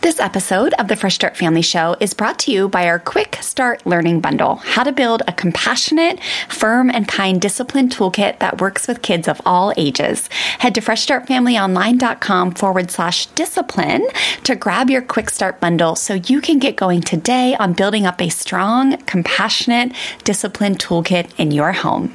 This episode of the Fresh Start Family Show is brought to you by our Quick Start Learning Bundle, how to build a compassionate, firm, and kind discipline toolkit that works with kids of all ages. Head to freshstartfamilyonline.com/discipline to grab your Quick Start Bundle so you can get going today on building up a strong, compassionate discipline toolkit in your home.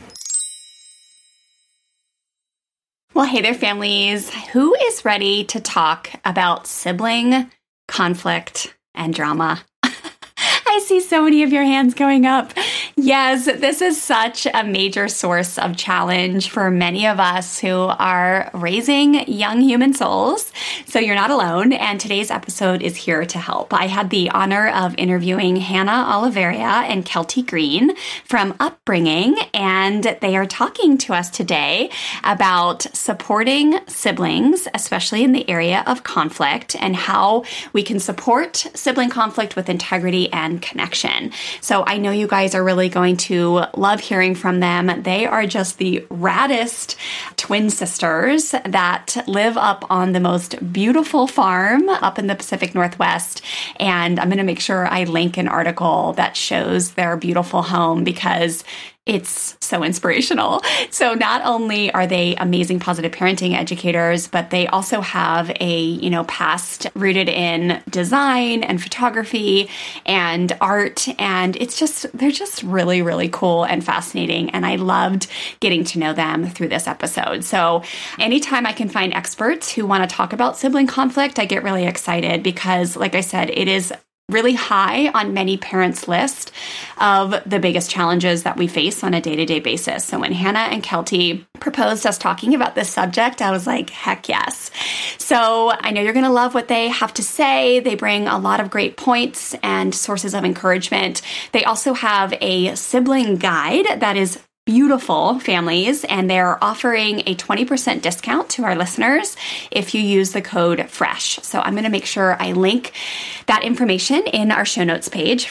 Well, hey there, families. Who is ready to talk about sibling conflict and drama? I see so many of your hands going up. Yes, this is such a major source of challenge for many of us who are raising young human souls. So you're not alone, and today's episode is here to help. I had the honor of interviewing Hannah Oliveria and Kelty Green from Upbringing, and they are talking to us today about supporting siblings, especially in the area of conflict, and how we can support sibling conflict with integrity and connection. So I know you guys are really going to love hearing from them. They are just the raddest twin sisters that live up on the most beautiful farm up in the Pacific Northwest. And I'm going to make sure I link an article that shows their beautiful home because it's so inspirational. So not only are they amazing positive parenting educators, but they also have a, past rooted in design and photography and art. And they're just really, really cool and fascinating. And I loved getting to know them through this episode. So anytime I can find experts who want to talk about sibling conflict, I get really excited because, like I said, it is really high on many parents' list of the biggest challenges that we face on a day-to-day basis. So when Hannah and Kelty proposed us talking about this subject, I was like, heck yes. So I know you're going to love what they have to say. They bring a lot of great points and sources of encouragement. They also have a sibling guide that is beautiful, families, and they're offering a 20% discount to our listeners if you use the code FRESH. So I'm going to make sure I link that information in our show notes page,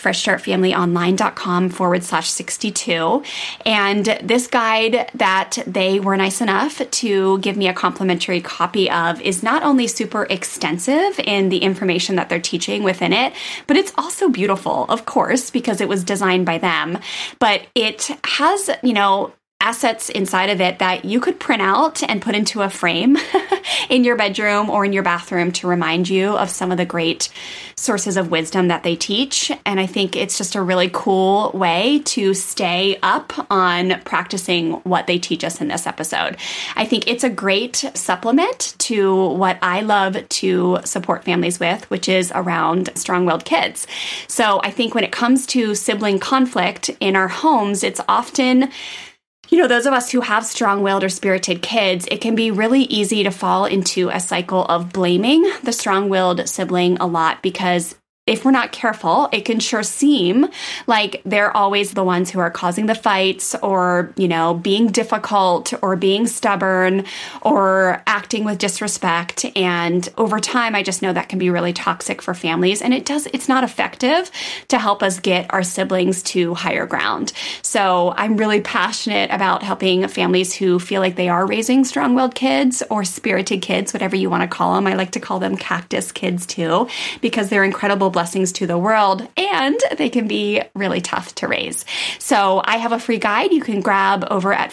freshstartfamilyonline.com/62. And this guide that they were nice enough to give me a complimentary copy of is not only super extensive in the information that they're teaching within it, but it's also beautiful, of course, because it was designed by them. But it has, assets inside of it that you could print out and put into a frame in your bedroom or in your bathroom to remind you of some of the great sources of wisdom that they teach. And I think it's just a really cool way to stay up on practicing what they teach us in this episode. I think it's a great supplement to what I love to support families with, which is around strong-willed kids. So I think when it comes to sibling conflict in our homes, it's often those of us who have strong-willed or spirited kids, it can be really easy to fall into a cycle of blaming the strong-willed sibling a lot because if we're not careful, it can sure seem like they're always the ones who are causing the fights or, being difficult or being stubborn or acting with disrespect. And over time, I just know that can be really toxic for families. And it's not effective to help us get our siblings to higher ground. So I'm really passionate about helping families who feel like they are raising strong-willed kids or spirited kids, whatever you want to call them. I like to call them cactus kids too, because they're incredible blessings to the world, and they can be really tough to raise. So I have a free guide you can grab over at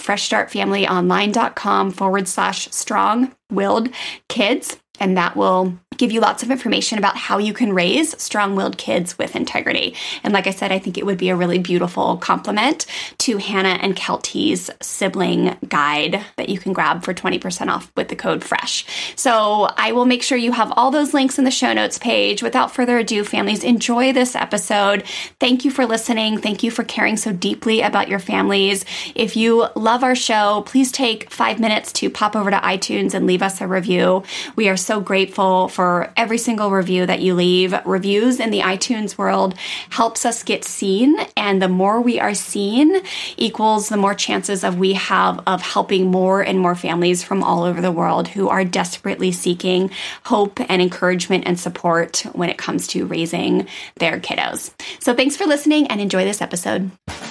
freshstartfamilyonline.com/strong-willed kids. And that will give you lots of information about how you can raise strong-willed kids with integrity. And like I said, I think it would be a really beautiful complement to Hannah and Kelty's sibling guide that you can grab for 20% off with the code FRESH. So I will make sure you have all those links in the show notes page. Without further ado, families, enjoy this episode. Thank you for listening. Thank you for caring so deeply about your families. If you love our show, please take 5 minutes to pop over to iTunes and leave us a review. We are so grateful for every single review that you leave. Reviews in the iTunes world helps us get seen, and the more we are seen equals the more chances we have of helping more and more families from all over the world who are desperately seeking hope and encouragement and support when it comes to raising their kiddos. So thanks for listening and enjoy this episode.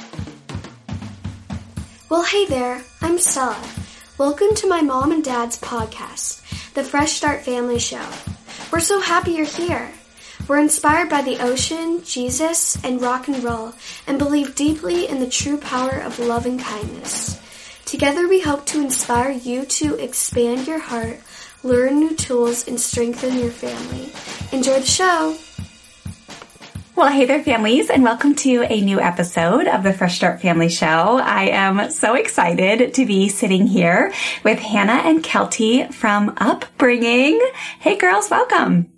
Well, hey there, I'm Stella. Welcome to my mom and dad's podcast, The Fresh Start Family Show. We're so happy you're here. We're inspired by the ocean, Jesus, and rock and roll, and believe deeply in the true power of love and kindness. Together we hope to inspire you to expand your heart, learn new tools, and strengthen your family. Enjoy the show! Well, hey there, families, and welcome to a new episode of the Fresh Start Family Show. I am so excited to be sitting here with Hannah and Kelty from Upbringing. Hey, girls, welcome.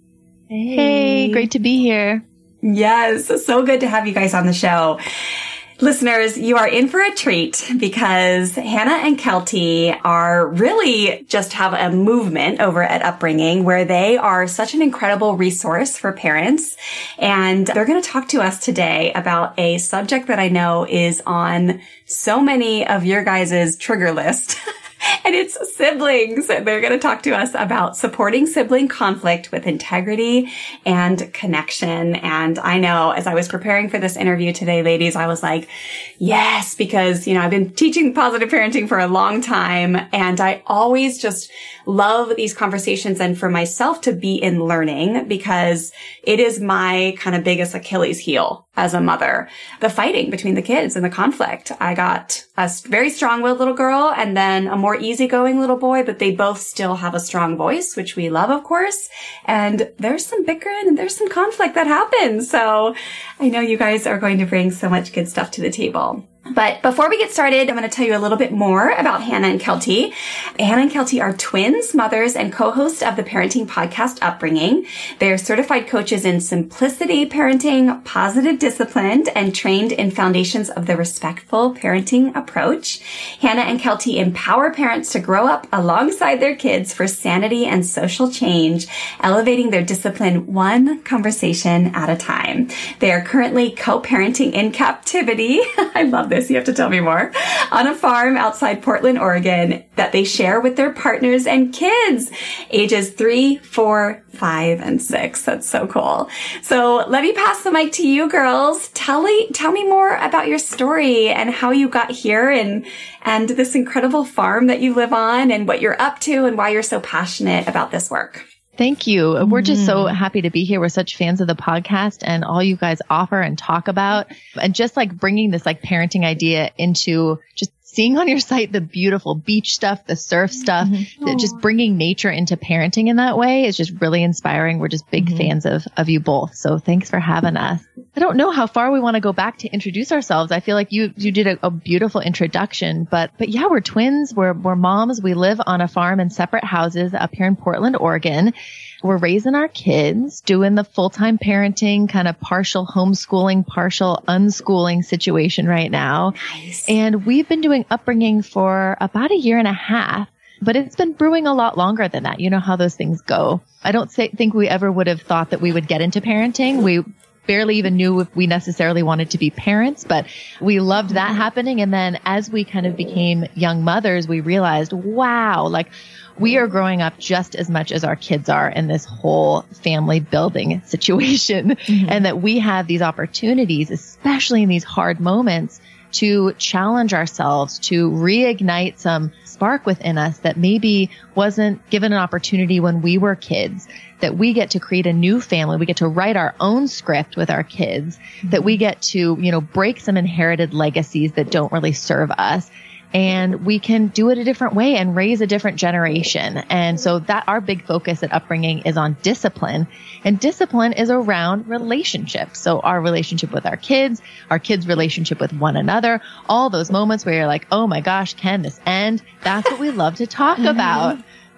Hey, great to be here. Yes, so good to have you guys on the show. Listeners, you are in for a treat because Hannah and Kelty are really just have a movement over at Upbringing where they are such an incredible resource for parents. And they're going to talk to us today about a subject that I know is on so many of your guys' trigger list. And it's siblings. They're going to talk to us about supporting sibling conflict with integrity and connection. And I know as I was preparing for this interview today, ladies, I was like, yes, because, I've been teaching positive parenting for a long time. And I always just love these conversations and for myself to be in learning because it is my kind of biggest Achilles heel as a mother, the fighting between the kids and the conflict. I got a very strong-willed little girl and then a more easygoing little boy, but they both still have a strong voice, which we love, of course. And there's some bickering and there's some conflict that happens. So I know you guys are going to bring so much good stuff to the table. But before we get started, I'm going to tell you a little bit more about Hannah and Kelty. Hannah and Kelty are twins, mothers, and co-hosts of the parenting podcast Upbringing. They are certified coaches in simplicity parenting, positive discipline, and trained in foundations of the respectful parenting approach. Hannah and Kelty empower parents to grow up alongside their kids for sanity and social change, elevating their discipline one conversation at a time. They are currently co-parenting in captivity. I love this. You have to tell me more. On a farm outside Portland, Oregon that they share with their partners and kids, ages 3, 4, 5, and 6. That's so cool. So let me pass the mic to you girls. Tell me more about your story and how you got here and this incredible farm that you live on and what you're up to and why you're so passionate about this work. Thank you. We're just so happy to be here. We're such fans of the podcast and all you guys offer and talk about, and just like bringing this like parenting idea into just seeing on your site the beautiful beach stuff, the surf stuff, just bringing nature into parenting in that way is just really inspiring. We're just big fans of you both. So thanks for having us. I don't know how far we want to go back to introduce ourselves. I feel like you did a beautiful introduction, but yeah, we're twins. We're moms. We live on a farm in separate houses up here in Portland, Oregon. We're raising our kids, doing the full-time parenting, kind of partial homeschooling, partial unschooling situation right now. Nice. And we've been doing Upbringing for about 1.5 years, but it's been brewing a lot longer than that. You know how those things go. I don't think we ever would have thought that we would get into parenting. We barely even knew if we necessarily wanted to be parents, but we loved that happening. And then as we kind of became young mothers, we realized, wow, like we are growing up just as much as our kids are in this whole family building situation. And that we have these opportunities, especially in these hard moments, to challenge ourselves, to reignite some spark within us that maybe wasn't given an opportunity when we were kids, that we get to create a new family. We get to write our own script with our kids, that we get to, break some inherited legacies that don't really serve us. And we can do it a different way and raise a different generation. And so that our big focus at Upbringing is on discipline, and discipline is around relationships. So our relationship with our kids' relationship with one another, all those moments where you're like, oh my gosh, can this end? That's what we love to talk about.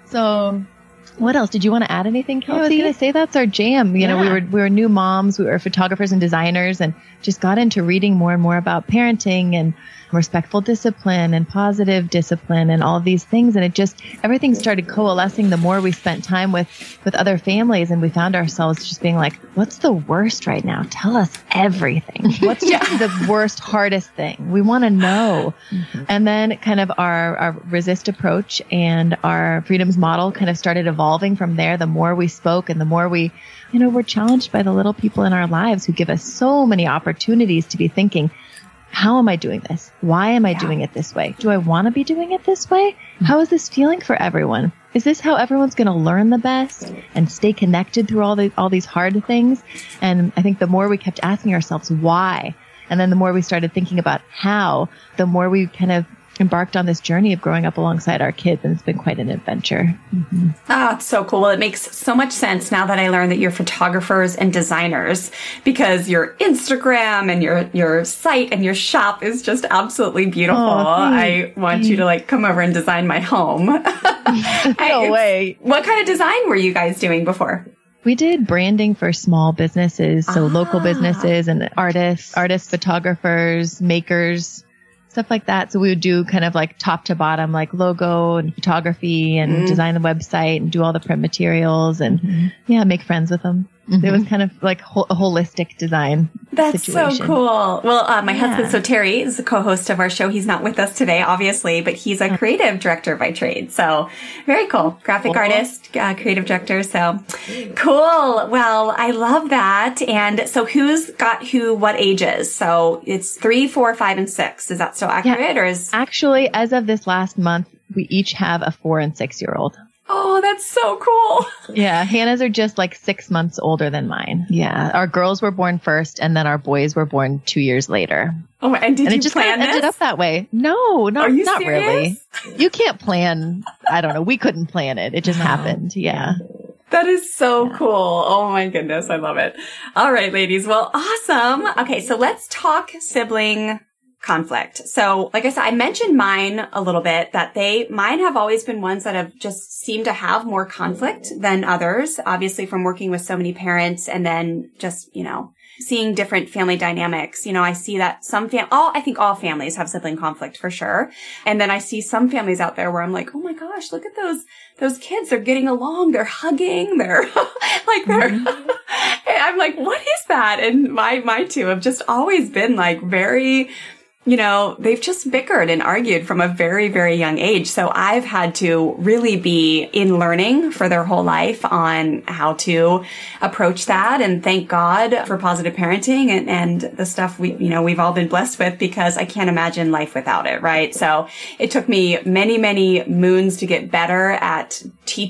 So what else? Did you want to add anything, Kelty? Yeah, I was going to say that's our jam. We were new moms. We were photographers and designers and just got into reading more and more about parenting and respectful discipline and positive discipline and all of these things. And everything started coalescing the more we spent time with other families. And we found ourselves just being like, what's the worst right now? Tell us everything. What's the worst, hardest thing? We want to know. And then kind of our resist approach and our freedoms model kind of started evolving from there. The more we spoke and the more we're challenged by the little people in our lives who give us so many opportunities to be thinking, how am I doing this? Why am I doing it this way? Do I want to be doing it this way? How is this feeling for everyone? is this how everyone's going to learn the best and stay connected through all these hard things? And I think the more we kept asking ourselves why, and then the more we started thinking about how, the more we kind of embarked on this journey of growing up alongside our kids, and it's been quite an adventure. Mm-hmm. Oh, it's so cool. Well, it makes so much sense now that I learned that you're photographers and designers, because your Instagram and your site and your shop is just absolutely beautiful. I want you to like come over and design my home. No way. What kind of design were you guys doing before? We did branding for small businesses, so local businesses and artists, photographers, makers, stuff like that. So we would do kind of like top to bottom, like logo and photography and design the website and do all the print materials and make friends with them. It was kind of like a holistic design situation. So cool. Well, my husband, so Terry, is the co-host of our show. He's not with us today, obviously, but he's a creative director by trade. So very cool. Graphic artist, creative director. So cool. Well, I love that. And so who's got who, what ages? So it's 3, 4, 5, and 6. Is that still accurate or is? Actually, as of this last month, we each have a 4 and 6 year old. Oh, that's so cool. Yeah. Hannah's are just like 6 months older than mine. Yeah. Our girls were born first and then our boys were born 2 years later. Oh, and did you just plan kind of ended up that way. No, not really. You can't plan. I don't know. We couldn't plan it. It just happened. Yeah. That is so cool. Oh my goodness. I love it. All right, ladies. Well, awesome. Okay. So let's talk sibling conflict. So like I said, I mentioned mine a little bit, that mine have always been ones that have just seemed to have more conflict than others, obviously from working with so many parents and then just, seeing different family dynamics. I see that I think all families have sibling conflict for sure. And then I see some families out there where I'm like, oh my gosh, look at those kids. They're getting along. They're hugging. They're I'm like, what is that? And my two have just always been like very, they've just bickered and argued from a very, very young age. So I've had to really be in learning for their whole life on how to approach that. And thank God for positive parenting and the stuff we've all been blessed with, because I can't imagine life without it. Right. So it took me many, many moons to get better at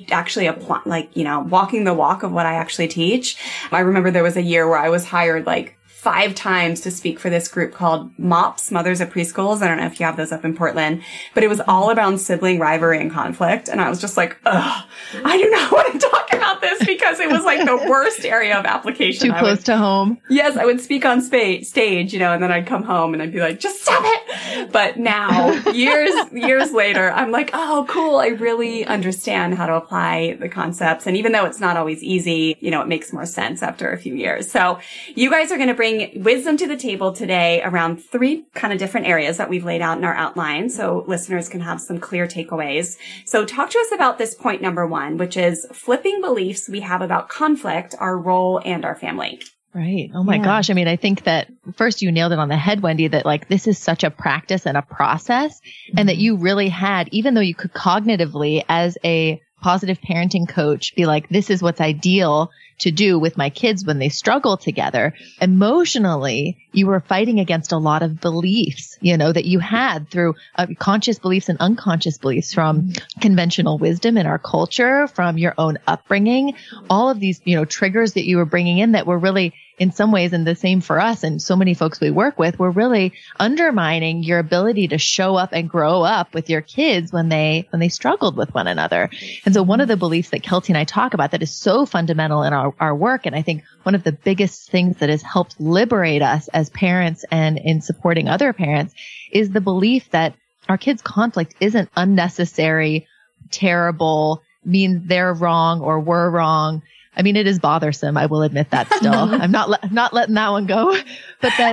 walking the walk of what I actually teach. I remember there was a year where I was hired 5 times to speak for this group called MOPS, Mothers of Preschools. I don't know if you have those up in Portland, but it was all around sibling rivalry and conflict. And I was just like, ugh, I do not want to talk about this, because it was like the worst area of application. Too close to home. Yes, I would speak on stage, and then I'd come home and I'd be like, just stop it. But now, years later, I'm like, oh, cool. I really understand how to apply the concepts. And even though it's not always easy, it makes more sense after a few years. So you guys are going to bring wisdom to the table today around 3 kind of different areas that we've laid out in our outline, so listeners can have some clear takeaways. So talk to us about this point number 1, which is flipping beliefs we have about conflict, our role, and our family. Right. Oh my gosh. I mean, I think that first you nailed it on the head, Wendy, that this is such a practice and a process, and that you really had, even though you could cognitively as a positive parenting coach be like, this is what's ideal to do with my kids when they struggle together. Emotionally, you were fighting against a lot of beliefs, that you had through conscious beliefs and unconscious beliefs from conventional wisdom in our culture, from your own upbringing, all of these, triggers that you were bringing in that were really in some ways, and the same for us and so many folks we work with, were really undermining your ability to show up and grow up with your kids when they struggled with one another. And so one of the beliefs that Kelty and I talk about that is so fundamental in our work, and I think one of the biggest things that has helped liberate us as parents and in supporting other parents, is the belief that our kids' conflict isn't unnecessary, terrible, means they're wrong or we're wrong. I mean, it is bothersome. I will admit that still. I'm not letting that one go, but that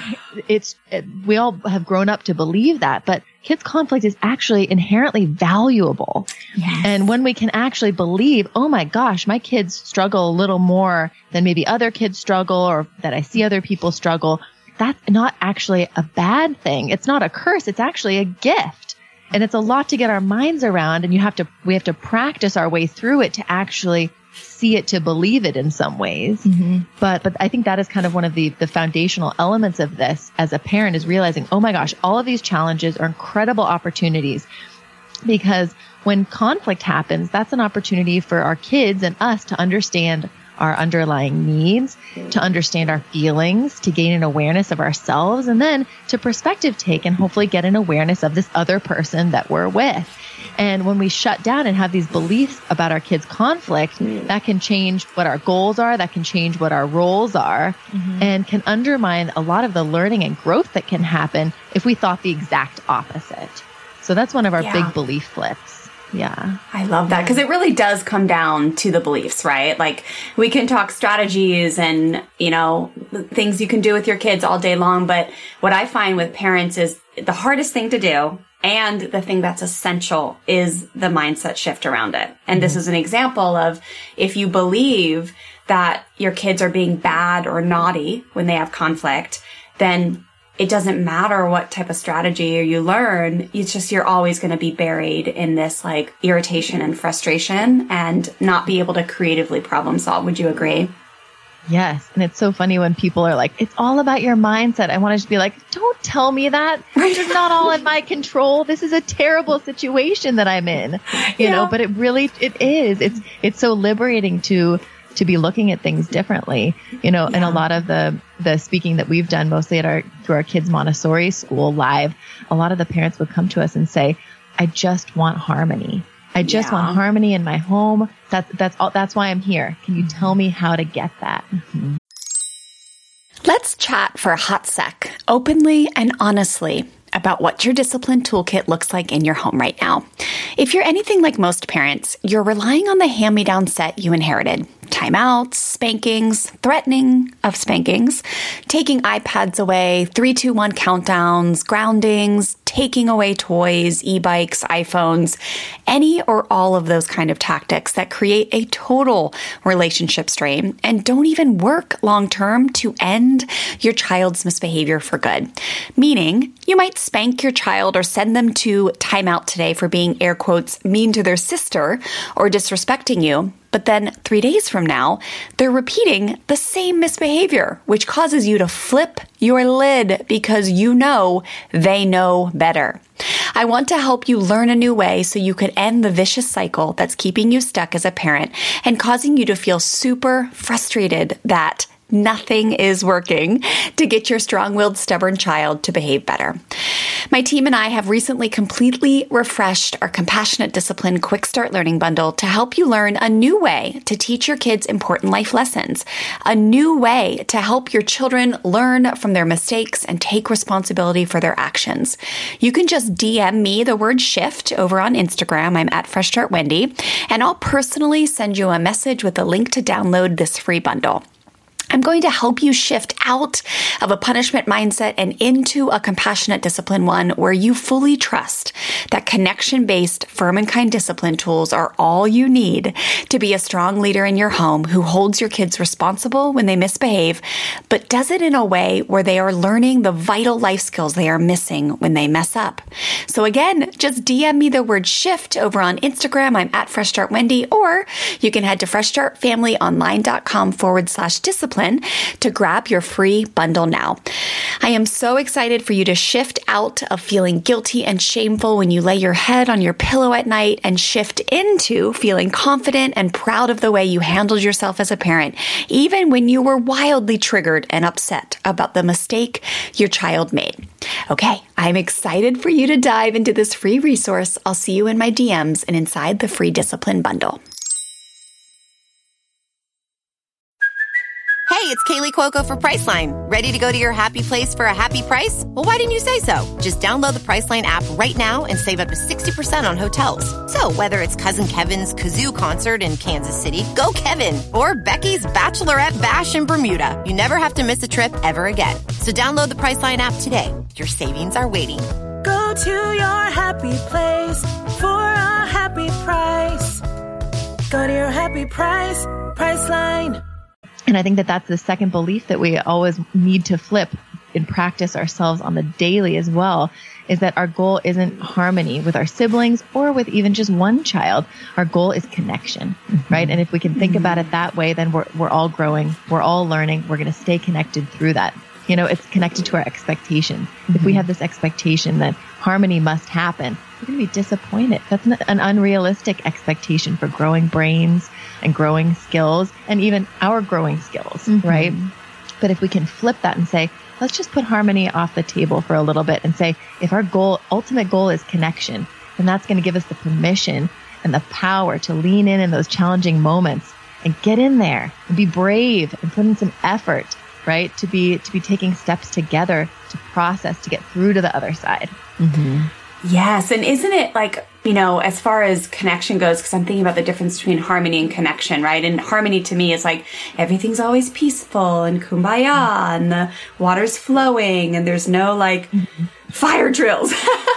we all have grown up to believe that, but kids' conflict is actually inherently valuable. Yes. And when we can actually believe, oh my gosh, my kids struggle a little more than maybe other kids struggle, or that I see other people struggle, that's not actually a bad thing. It's not a curse. It's actually a gift. And it's a lot to get our minds around, and we have to practice our way through it to actually see it, to believe it in some ways. Mm-hmm. But I think that is kind of one of the foundational elements of this as a parent, is realizing, oh my gosh, all of these challenges are incredible opportunities Because when conflict happens, that's an opportunity for our kids and us to understand our underlying needs, to understand our feelings, to gain an awareness of ourselves, and then to perspective take and hopefully get an awareness of this other person that we're with. And when we shut down and have these beliefs about our kids' conflict, that can change what our goals are, that can change what our roles are, and can undermine a lot of the learning and growth that can happen if we thought the exact opposite. So that's one of our big belief flips. Yeah. I love that because it really does come down to the beliefs, right? Like we can talk strategies and, you know, things you can do with your kids all day long. But what I find with parents is the hardest thing to do and the thing that's essential is the mindset shift around it. And this is an example of if you believe that your kids are being bad or naughty when they have conflict, then it doesn't matter what type of strategy you learn. It's just you're always going to be buried in this like irritation and frustration and not be able to creatively problem solve. Would you agree? Yes. And it's so funny when people are like, it's all about your mindset. I want to just be like, don't tell me that. This is not all in my control. This is a terrible situation that I'm in, you know, but it is. It's so liberating to be looking at things differently, you know, and a lot of the speaking that we've done mostly through our kids' Montessori school live, a lot of the parents would come to us and say, I just want harmony. I just want harmony in my home. That's why I'm here. Can you tell me how to get that? Mm-hmm. Let's chat for a hot sec, openly and honestly, about what your discipline toolkit looks like in your home right now. If you're anything like most parents, you're relying on the hand-me-down set you inherited. Timeouts, spankings, threatening of spankings, taking iPads away, 3-2-1 countdowns, groundings, taking away toys, e-bikes, iPhones, any or all of those kind of tactics that create a total relationship strain and don't even work long-term to end your child's misbehavior for good. Meaning, you might spank your child or send them to timeout today for being, air quotes, mean to their sister or disrespecting you. But then 3 days from now, they're repeating the same misbehavior, which causes you to flip your lid because you know they know better. I want to help you learn a new way so you can end the vicious cycle that's keeping you stuck as a parent and causing you to feel super frustrated that nothing is working to get your strong-willed, stubborn child to behave better. My team and I have recently completely refreshed our Compassionate Discipline Quick Start Learning Bundle to help you learn a new way to teach your kids important life lessons, a new way to help your children learn from their mistakes and take responsibility for their actions. You can just DM me the word shift over on Instagram. I'm at Fresh Start Wendy, and I'll personally send you a message with a link to download this free bundle. I'm going to help you shift out of a punishment mindset and into a compassionate discipline one where you fully trust that connection-based, firm and kind discipline tools are all you need to be a strong leader in your home who holds your kids responsible when they misbehave, but does it in a way where they are learning the vital life skills they are missing when they mess up. So again, just DM me the word shift over on Instagram. I'm at Fresh Start Wendy, or you can head to freshstartfamilyonline.com/discipline to grab your free bundle now. I am so excited for you to shift out of feeling guilty and shameful when you lay your head on your pillow at night and shift into feeling confident and proud of the way you handled yourself as a parent, even when you were wildly triggered and upset about the mistake your child made. Okay, I'm excited for you to dive into this free resource. I'll see you in my DMs and inside the free discipline bundle. Hey, it's Kaylee Cuoco for Priceline. Ready to go to your happy place for a happy price? Well, why didn't you say so? Just download the Priceline app right now and save up to 60% on hotels. So whether it's Cousin Kevin's Kazoo Concert in Kansas City, go Kevin, or Becky's Bachelorette Bash in Bermuda, you never have to miss a trip ever again. So download the Priceline app today. Your savings are waiting. Go to your happy place for a happy price. Go to your happy price, Priceline. And I think that that's the second belief that we always need to flip and practice ourselves on the daily as well, is that our goal isn't harmony with our siblings or with even just one child. Our goal is connection, right? And if we can think about it that way, then we're all growing, we're all learning, we're going to stay connected through that. You know, it's connected to our expectations. If we have this expectation that harmony must happen, you're going to be disappointed. That's an unrealistic expectation for growing brains and growing skills and even our growing skills, right? But if we can flip that and say, let's just put harmony off the table for a little bit and say, if our ultimate goal is connection, then that's going to give us the permission and the power to lean in those challenging moments and get in there and be brave and put in some effort, right? To be taking steps together to process, to get through to the other side. Yes. And isn't it like, as far as connection goes, because I'm thinking about the difference between harmony and connection, right? And harmony to me is like everything's always peaceful and kumbaya and the water's flowing and there's no like fire drills.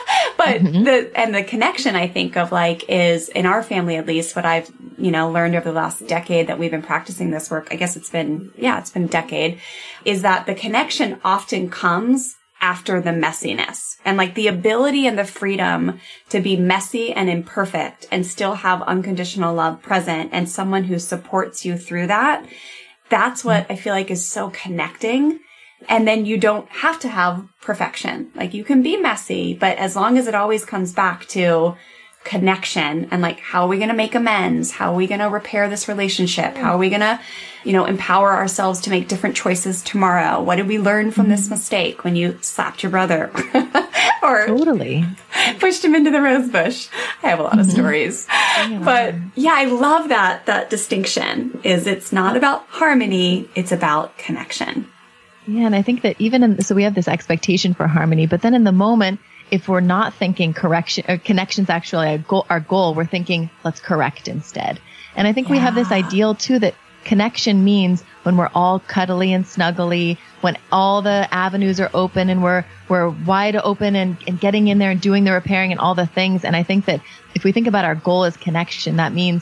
But the connection I think of like is in our family, at least what I've, learned over the last decade that we've been practicing this work. I guess it's been a decade, is that the connection often comes after the messiness, and like the ability and the freedom to be messy and imperfect and still have unconditional love present and someone who supports you through that. That's what I feel like is so connecting. And then you don't have to have perfection. Like you can be messy, but as long as it always comes back to connection and like, how are we going to make amends? How are we going to repair this relationship? How are we going to, empower ourselves to make different choices tomorrow? What did we learn from this mistake when you slapped your brother or totally pushed him into the rose bush? I have a lot of stories, but yeah, I love that distinction is it's not about harmony. It's about connection. Yeah. And I think that so we have this expectation for harmony, but then in the moment, if we're not thinking correction or connection's actually our goal, we're thinking let's correct instead. And I think we have this ideal too that connection means when we're all cuddly and snuggly, when all the avenues are open and we're wide open and getting in there and doing the repairing and all the things. And I think that if we think about our goal as connection, that means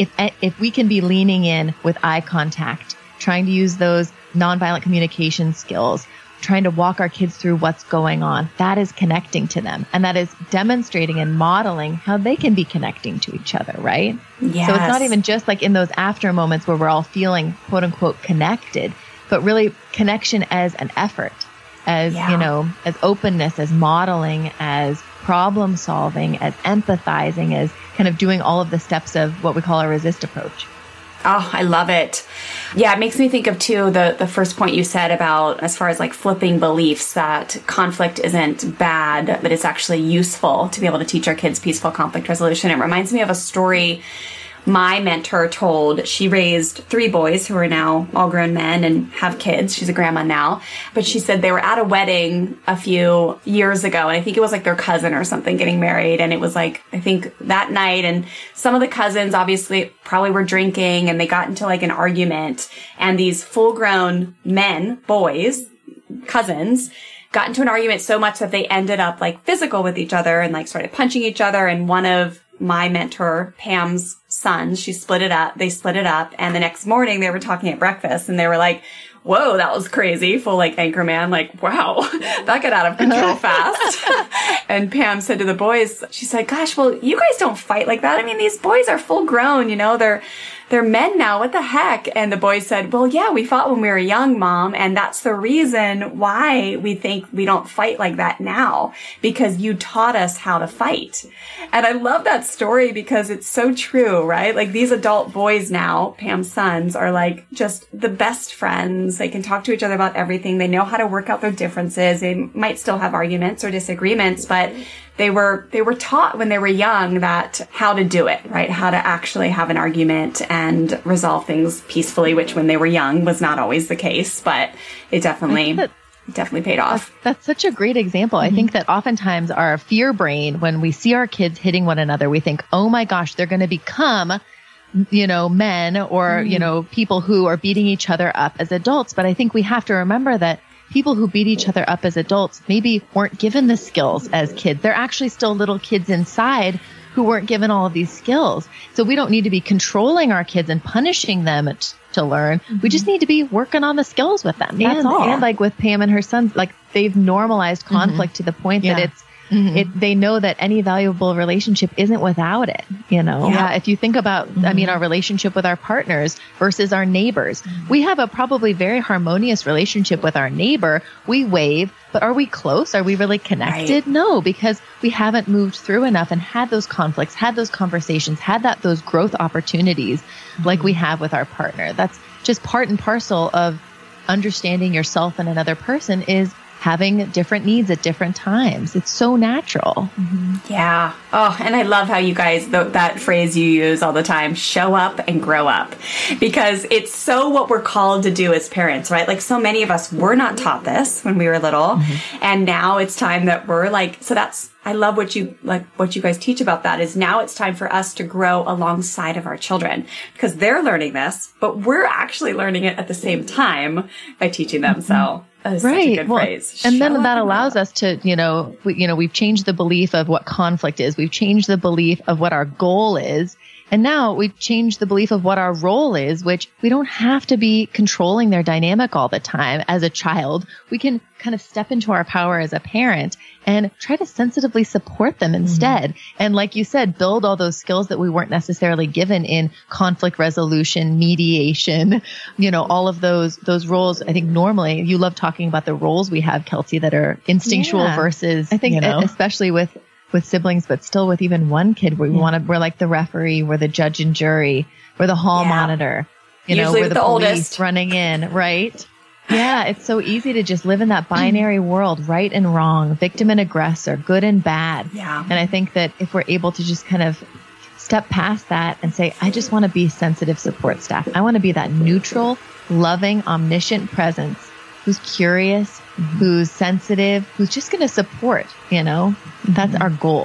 if we can be leaning in with eye contact, trying to use those nonviolent communication skills, trying to walk our kids through what's going on, that is connecting to them. And that is demonstrating and modeling how they can be connecting to each other, right? Yes. So it's not even just like in those after moments where we're all feeling quote unquote connected, but really connection as an effort, as, as openness, as modeling, as problem solving, as empathizing, as kind of doing all of the steps of what we call a resist approach. Oh, I love it. Yeah, it makes me think of, too, the first point you said about as far as like flipping beliefs that conflict isn't bad, but it's actually useful to be able to teach our kids peaceful conflict resolution. It reminds me of a story my mentor told. She raised 3 boys who are now all grown men and have kids. She's a grandma now. But she said they were at a wedding a few years ago, and I think it was like their cousin or something getting married. And it was like, I think that night, and some of the cousins obviously probably were drinking, and they got into like an argument. And these full-grown men, boys, cousins, got into an argument so much that they ended up like physical with each other and like started punching each other. And one of my mentor, Pam's sons, they split it up. And the next morning they were talking at breakfast and they were like, whoa, that was crazy. Full like Anchorman, like, wow, that got out of control fast. And Pam said to the boys, she said, gosh, well, you guys don't fight like that. I mean, these boys are full grown, they're men now. What the heck? And the boys said, well, yeah, we fought when we were young, Mom. And that's the reason why we think we don't fight like that now, because you taught us how to fight. And I love that story because it's so true, right? Like these adult boys now, Pam's sons, are like just the best friends. They can talk to each other about everything. They know how to work out their differences. They might still have arguments or disagreements, but they were taught when they were young that how to do it, right? How to actually have an argument and resolve things peacefully, which when they were young was not always the case, but it definitely paid off. That's such a great example. I think that oftentimes our fear brain, when we see our kids hitting one another, we think, oh my gosh, they're going to become, men or, people who are beating each other up as adults. But I think we have to remember that people who beat each other up as adults maybe weren't given the skills as kids. They're actually still little kids inside who weren't given all of these skills. So we don't need to be controlling our kids and punishing them to learn. We just need to be working on the skills with them. That's all. And like with Pam and her sons, like they've normalized conflict to the point that it's They know that any valuable relationship isn't without it, you know? Yeah. If you think about, I mean, our relationship with our partners versus our neighbors, we have a probably very harmonious relationship with our neighbor. We wave, but are we close? Are we really connected? Right. No, because we haven't moved through enough and had those conflicts, had those conversations, had those growth opportunities like we have with our partner. That's just part and parcel of understanding yourself and another person, is having different needs at different times. It's so natural. Yeah. Oh, and I love how you guys, that phrase you use all the time, show up and grow up, because it's so what we're called to do as parents, right? Like, so many of us were not taught this when we were little. And now it's time that we're like, so that's, I love what you guys teach about that, is now it's time for us to grow alongside of our children, because they're learning this, but we're actually learning it at the same time by teaching them. So that is such a good phrase. And then that allows us to, we've changed the belief of what conflict is. We've changed the belief of what our goal is. And now we've changed the belief of what our role is, which we don't have to be controlling their dynamic all the time as a child. We can kind of step into our power as a parent and try to sensitively support them instead. And like you said, build all those skills that we weren't necessarily given in conflict resolution, mediation, all of those roles. I think normally you love talking about the roles we have, Kelsey, that are instinctual versus, I think, especially with siblings, but still with even one kid, where we're like the referee, we're the judge and jury, we're the hall monitor, usually we're the police oldest running in, right? Yeah. It's so easy to just live in that binary world, right and wrong, victim and aggressor, good and bad. Yeah. And I think that if we're able to just kind of step past that and say, I just want to be sensitive support staff. I want to be that neutral, loving, omniscient presence who's curious, who's sensitive, who's just going to support, That's our goal.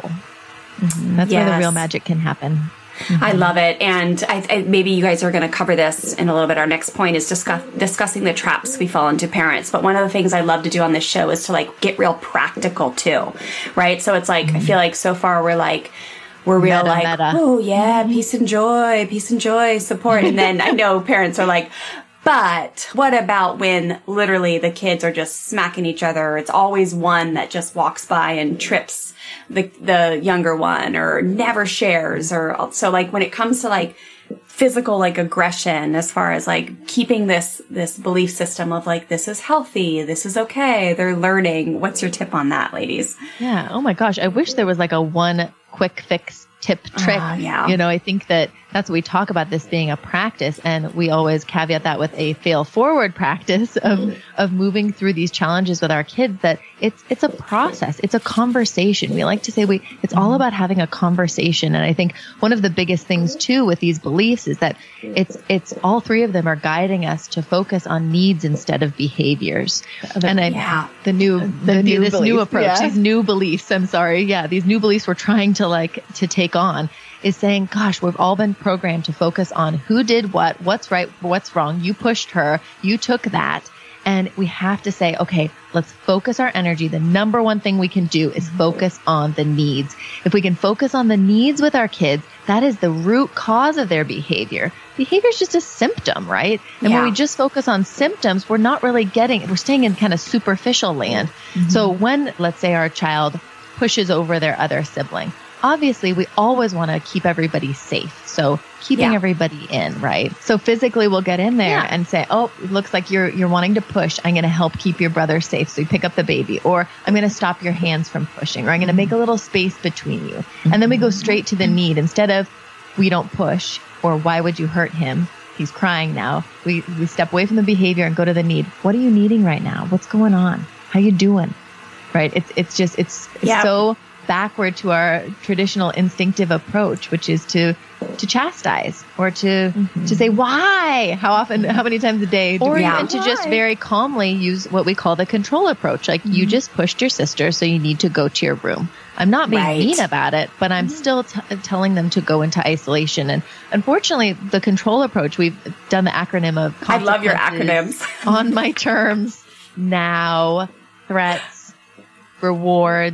That's where the real magic can happen. I love it. And I maybe you guys are going to cover this in a little bit. Our next point is discussing the traps we fall into, parents. But one of the things I love to do on this show is to get real practical too, right? So it's I feel like so far we're real meta. Oh yeah, peace and joy, support. And then I know parents are like, but what about when literally the kids are just smacking each other? It's always one that just walks by and trips the younger one, or never shares, or so when it comes to physical aggression, as far as keeping this belief system of this is healthy, this is okay, they're learning. What's your tip on that, ladies? Yeah. Oh my gosh. I wish there was a one quick fix tip trick. I think that's what we talk about, this being a practice, and we always caveat that with a fail forward practice of moving through these challenges with our kids, that it's a process. It's a conversation. We like to say it's all about having a conversation. And I think one of the biggest things too with these beliefs is that it's all three of them are guiding us to focus on needs instead of behaviors. And this new approach, these new beliefs, these new beliefs we're trying to take on, is saying, gosh, we've all been programmed to focus on who did what's right, what's wrong. You pushed her, you took that. And we have to say, okay, let's focus our energy. The number one thing we can do is focus on the needs. If we can focus on the needs with our kids, that is the root cause of their behavior. Behavior is just a symptom, right? And when we just focus on symptoms, we're staying in kind of superficial land. So when, let's say, our child pushes over their other sibling, obviously, we always want to keep everybody safe. So keeping everybody in, right? So physically, we'll get in there and say, oh, it looks like you're wanting to push. I'm going to help keep your brother safe. So you pick up the baby, or I'm going to stop your hands from pushing, or I'm going to make a little space between you. And then we go straight to the need. Instead of, we don't push, or why would you hurt him? He's crying now. We step away from the behavior and go to the need. What are you needing right now? What's going on? How you doing? Right? It's so backward to our traditional instinctive approach, which is to chastise, or to say why, how many times a day, or even to just very calmly use what we call the control approach. You just pushed your sister, so you need to go to your room. I'm not being mean about it, but I'm still telling them to go into isolation. And unfortunately, the control approach, we've done the acronym of I love your acronyms. On my terms, now, threats, rewards,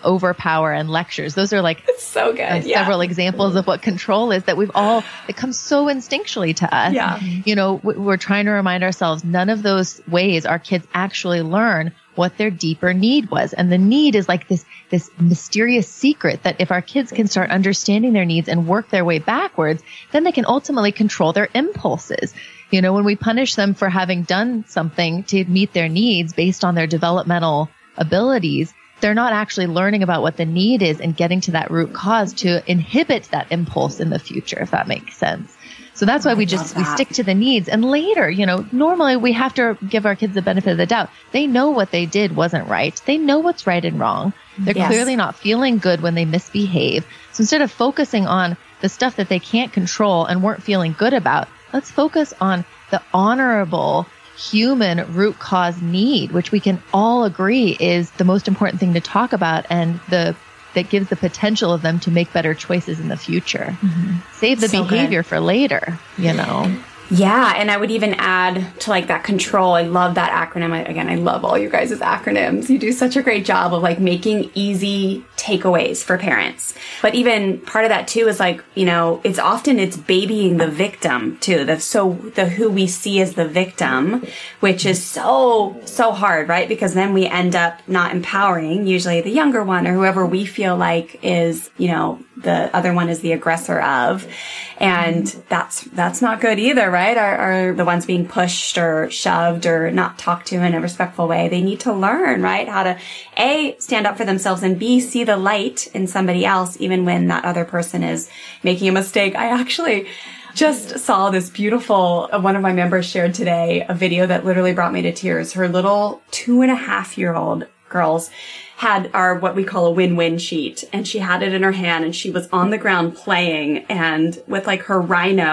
overpower and lectures. Those are like so good. Several examples of what control is that it comes so instinctually to us. Yeah. You know, we're trying to remind ourselves none of those ways our kids actually learn what their deeper need was. And the need is like this mysterious secret that if our kids can start understanding their needs and work their way backwards, then they can ultimately control their impulses. You know, when we punish them for having done something to meet their needs based on their developmental abilities, they're not actually learning about what the need is and getting to that root cause to inhibit that impulse in the future, if that makes sense. So that's why we stick to the needs. And later, you know, normally we have to give our kids the benefit of the doubt. They know what they did wasn't right. They know what's right and wrong. They're clearly not feeling good when they misbehave. So instead of focusing on the stuff that they can't control and weren't feeling good about, let's focus on the honorable human root cause need, which we can all agree is the most important thing to talk about and that gives the potential of them to make better choices in the future. Mm-hmm. Save the behavior for later, you know. Yeah, and I would even add to like that control. I love that acronym. I love all you guys' acronyms. You do such a great job of like making easy takeaways for parents. But even part of that too is like, you know, it's babying the victim too. The who we see as the victim, which is so hard, right? Because then we end up not empowering usually the younger one or whoever we feel like is, you know, the other one is the aggressor of. And that's not good either, right? Are the ones being pushed or shoved or not talked to in a respectful way. They need to learn, right? How to A, stand up for themselves, and B, see the light in somebody else, even when that other person is making a mistake. I actually just saw this beautiful, one of my members shared today, a video that literally brought me to tears. Her little 2.5-year-old girls had what we call a win-win sheet, and she had it in her hand, and she was on the ground playing and with like her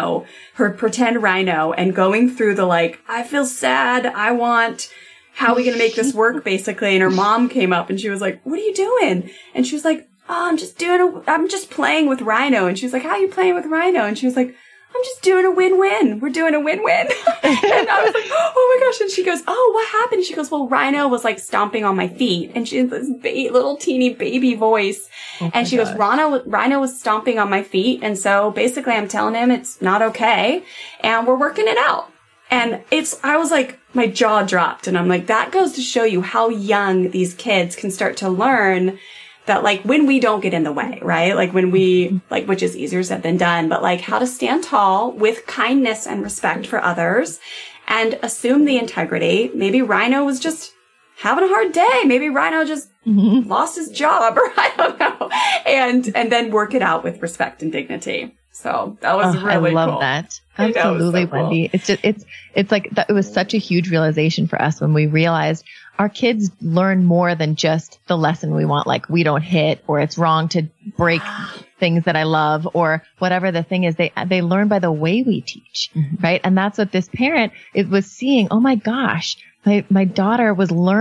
pretend rhino, and going through the like, I feel sad, how are we going to make this work, basically. And her mom came up and she was like, what are you doing? And she was like, oh, I'm just playing with Rhino. And she was like, how are you playing with Rhino? And she was like, I'm just doing a win-win. We're doing a win-win. And I was like, oh my gosh. And she goes, oh, what happened? She goes, well, Rhino was like stomping on my feet. And she has this little teeny baby voice. Oh, and she goes, Rhino was stomping on my feet. And so basically I'm telling him it's not okay. And we're working it out. And I was like, my jaw dropped. And I'm like, that goes to show you how young these kids can start to learn that, like, when we don't get in the way, right? Like when we, like, which is easier said than done, but like how to stand tall with kindness and respect for others and assume the integrity. Maybe Rhino was just having a hard day. Maybe Rhino just lost his job, or I don't know. And then work it out with respect and dignity. So that was really cool. I love that. Absolutely, so Wendy. Cool. It's like that. It was such a huge realization for us when we realized our kids learn more than just the lesson we want. Like, we don't hit, or it's wrong to break things that I love, or whatever the thing is. They learn by the way we teach, right? And that's what this parent was seeing. Oh my gosh, my daughter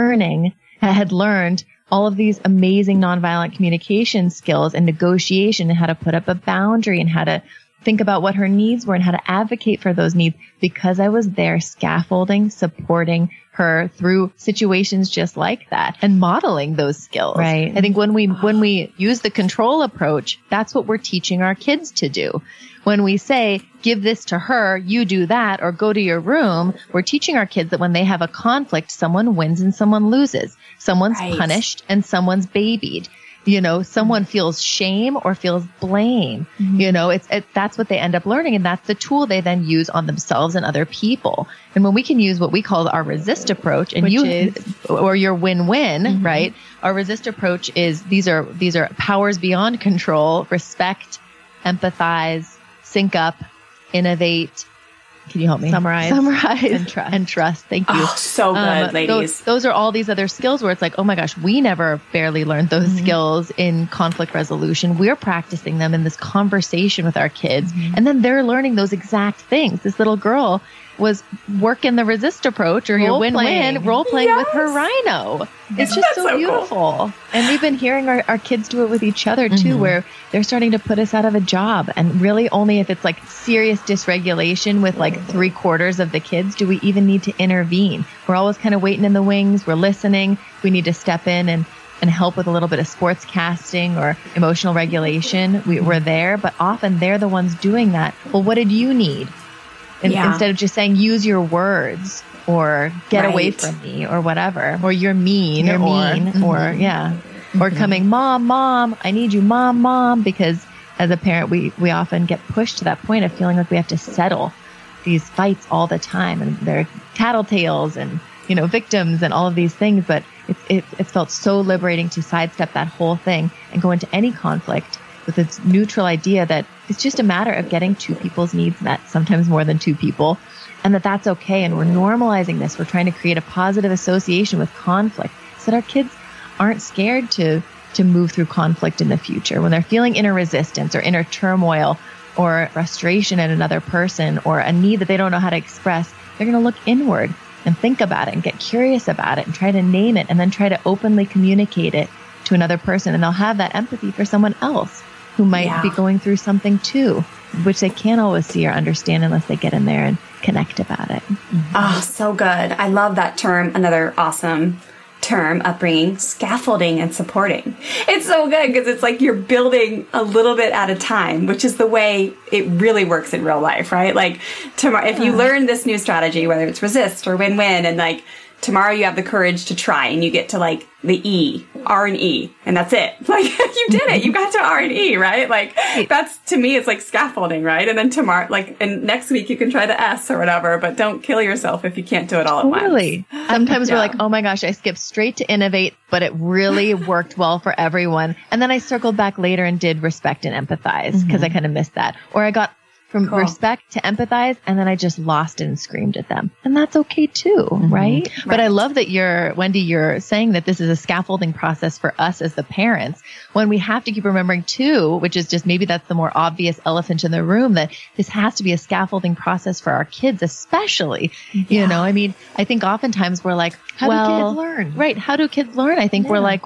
had learned all of these amazing nonviolent communication skills and negotiation, and how to put up a boundary, and how to think about what her needs were and how to advocate for those needs, because I was there scaffolding, supporting her through situations just like that and modeling those skills. Right. I think when we use the control approach, that's what we're teaching our kids to do. When we say, give this to her, you do that, or go to your room, we're teaching our kids that when they have a conflict, someone wins and someone loses. Someone's punished and someone's babied. You know, someone feels shame or feels blame. You know, that's what they end up learning. And that's the tool they then use on themselves and other people. And when we can use what we call our resist approach, and or your win-win, right? Our resist approach is, these are powers beyond control: respect, empathize, sync up, innovate. Can you help me? Summarize and trust. Thank you. Oh, so good, ladies. Those are all these other skills where it's like, oh my gosh, we never barely learned those skills in conflict resolution. We're practicing them in this conversation with our kids. And then they're learning those exact things. This little girl was working the resist approach, or your win-win, role-playing with her Rhino. It's just so beautiful. Cool. And we've been hearing our kids do it with each other too, where they're starting to put us out of a job. And really only if it's like serious dysregulation with like 3/4 of the kids do we even need to intervene. We're always kind of waiting in the wings. We're listening. We need to step in and and help with a little bit of sports casting or emotional regulation. We're there, but often they're the ones doing that. Well, what did you need? Instead of just saying, use your words or get away from me or whatever, or you're mean, or coming, mom, I need you, mom, because as a parent, we often get pushed to that point of feeling like we have to settle these fights all the time, and they're tattletales and, victims and all of these things. But it's felt so liberating to sidestep that whole thing and go into any conflict with this neutral idea that it's just a matter of getting two people's needs met, sometimes more than two people, and that's okay. And we're normalizing this. We're trying to create a positive association with conflict so that our kids aren't scared to move through conflict in the future. When they're feeling inner resistance or inner turmoil or frustration at another person or a need that they don't know how to express, they're going to look inward and think about it and get curious about it and try to name it and then try to openly communicate it to another person. And they'll have that empathy for someone else who might be going through something too, which they can't always see or understand unless they get in there and connect about it. Oh, so good. I love that term. Another awesome term, upbringing, scaffolding and supporting. It's so good because it's like you're building a little bit at a time, which is the way it really works in real life, right? Like tomorrow, if you learn this new strategy, whether it's resist or win-win, and like tomorrow you have the courage to try and you get to like the E, R and E, and that's it. Like you did it. You got to R and E, right? Like that's, to me, it's like scaffolding, right? And then tomorrow, and next week you can try the S or whatever, but don't kill yourself if you can't do it all at once. Totally. Sometimes we're like, oh my gosh, I skipped straight to innovate, but it really worked well for everyone. And then I circled back later and did respect and empathize because I kind of missed that. Or I got from respect to empathize, and then I just lost it and screamed at them. And that's okay too, right? But I love that you're saying that this is a scaffolding process for us as the parents, when we have to keep remembering too, which is just maybe that's the more obvious elephant in the room, that this has to be a scaffolding process for our kids, especially, I mean, I think oftentimes we're like, how do kids learn? Right. How do kids learn? I think we're like,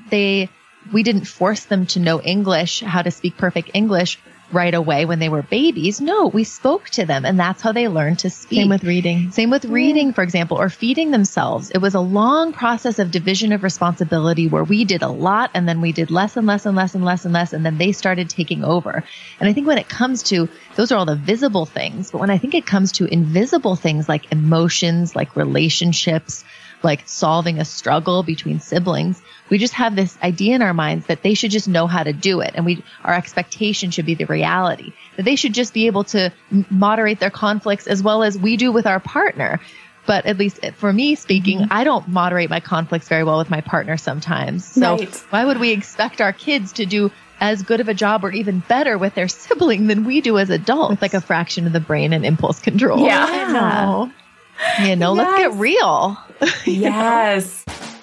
we didn't force them to know English, how to speak perfect English right away when they were babies. No, we spoke to them, and that's how they learned to speak. Same with reading, for example, or feeding themselves. It was a long process of division of responsibility where we did a lot and then we did less and less and less and less and less, and then they started taking over. And I think when it comes to, those are all the visible things, but when I think it comes to invisible things like emotions, like relationships, like solving a struggle between siblings, we just have this idea in our minds that they should just know how to do it. And our expectation should be the reality, that they should just be able to moderate their conflicts as well as we do with our partner. But at least for me speaking, I don't moderate my conflicts very well with my partner sometimes. So why would we expect our kids to do as good of a job or even better with their sibling than we do as adults? It's like a fraction of the brain and impulse control. Yeah. I know. Let's get real. Yes.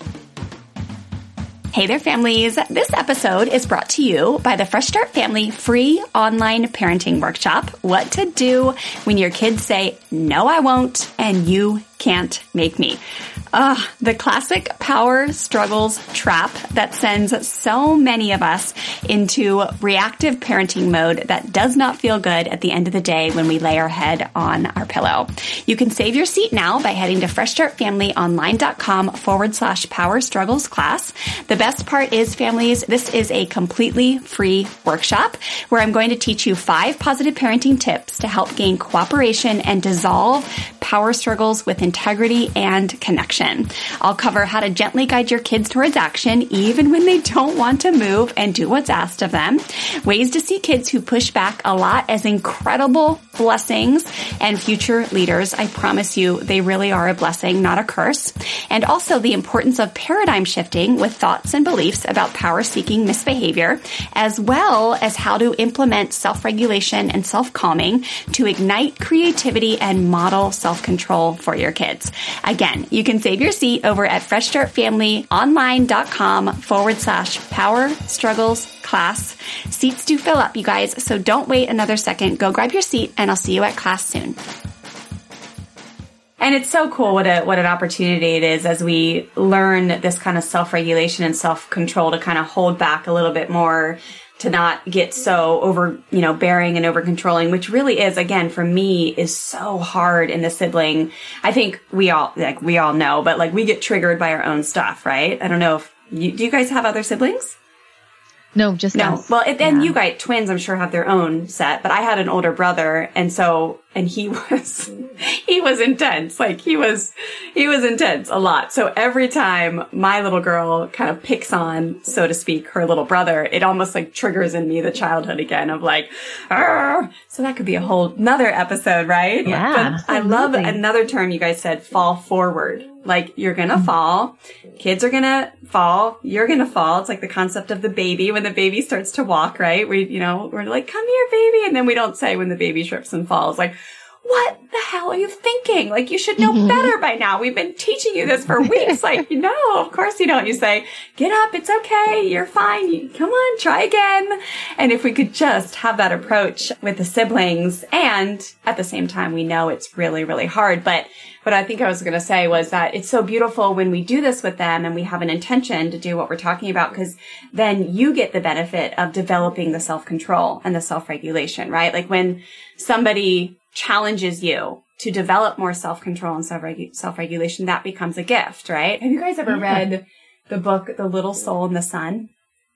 Hey there, families. This episode is brought to you by the Fresh Start Family free online parenting workshop, What to Do When Your Kids Say, No, I Won't, and You Can't Make Me. The classic power struggles trap that sends so many of us into reactive parenting mode that does not feel good at the end of the day when we lay our head on our pillow. You can save your seat now by heading to freshstartfamilyonline.com/power struggles class. The best part is, families, this is a completely free workshop where I'm going to teach you 5 positive parenting tips to help gain cooperation and dissolve power struggles with integrity and connection. I'll cover how to gently guide your kids towards action even when they don't want to move and do what's asked of them, ways to see kids who push back a lot as incredible blessings and future leaders. I promise you, they really are a blessing, not a curse. And also the importance of paradigm shifting with thoughts and beliefs about power-seeking misbehavior, as well as how to implement self-regulation and self-calming to ignite creativity and model self-control for your kids. Again, you can save your seat over at freshstartfamilyonline.com/power struggles class. Seats do fill up, you guys, so don't wait another second. Go grab your seat, and I'll see you at class soon. And it's so cool what an opportunity it is as we learn this kind of self-regulation and self-control to kind of hold back a little bit more, to not get so bearing and over controlling, which really is, again, for me, is so hard in the sibling. I think we all know, but like we get triggered by our own stuff, right? I don't know if do you guys have other siblings? No, just No. us. Well, and you guys, twins, I'm sure have their own set, but I had an older brother. And he was intense. Like he was intense a lot. So every time my little girl kind of picks on, so to speak, her little brother, it almost like triggers in me the childhood again of like, argh. So that could be a whole nother episode, right? Yeah. But I love another term you guys said, fall forward. Like you're going to fall. Kids are going to fall. You're going to fall. It's like the concept of the baby when the baby starts to walk, right? We're like, come here, baby. And then we don't say when the baby trips and falls, like, what the hell are you thinking? Like, you should know better by now. We've been teaching you this for weeks. Like, no, of course you don't. You say, get up. It's okay. You're fine. Come on, try again. And if we could just have that approach with the siblings, and at the same time, we know it's really, really hard. But what I think I was going to say was that it's so beautiful when we do this with them and we have an intention to do what we're talking about, because then you get the benefit of developing the self-control and the self-regulation, right? Like when somebody challenges you to develop more self-control and self-regulation, that becomes a gift, right? Have you guys ever read the book, The Little Soul in the Sun?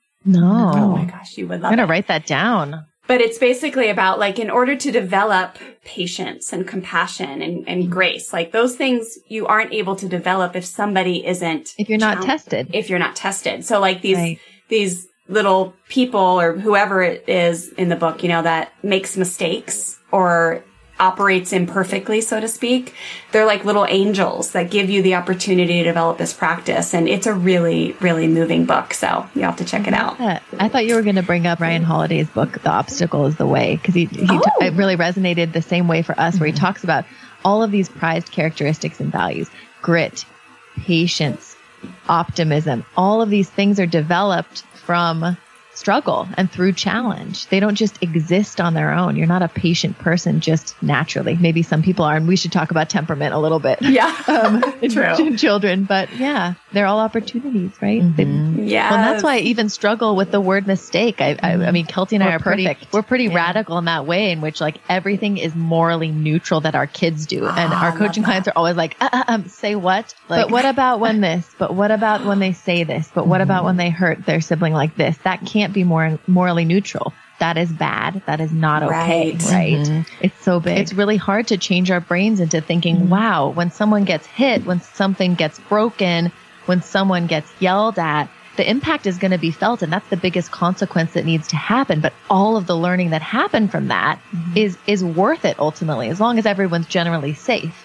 No. Oh my gosh, you would love I'm going it. to write that down. But it's basically about like, in order to develop patience and compassion and grace, like those things you aren't able to develop if somebody isn't. If you're not tested. If you're not tested. So like these little people or whoever it is in the book, that makes mistakes or operates imperfectly, so to speak. They're like little angels that give you the opportunity to develop this practice. And it's a really, really moving book. So you have to check it out. I thought you were going to bring up Ryan Holiday's book, The Obstacle is the Way, because it really resonated the same way for us, where he talks about all of these prized characteristics and values: grit, patience, optimism. All of these things are developed from struggle and through challenge. They don't just exist on their own. You're not a patient person just naturally. Maybe some people are, and we should talk about temperament a little bit. Yeah, True. In children, but yeah, they're all opportunities, right? Yeah. Well, and that's why I even struggle with the word mistake. I mean, Kelty and I are we're pretty radical in that way, in which like everything is morally neutral that our kids do. And our coaching clients are always like, say what? Like, but what about when this? But what about when they say this? But what about when they hurt their sibling like this? That can't be more morally neutral. That is bad. That is not okay. Right. It's so big. It's really hard to change our brains into thinking, wow, when someone gets hit, when something gets broken, when someone gets yelled at, the impact is going to be felt. And that's the biggest consequence that needs to happen. But all of the learning that happened from that is worth it ultimately, as long as everyone's generally safe,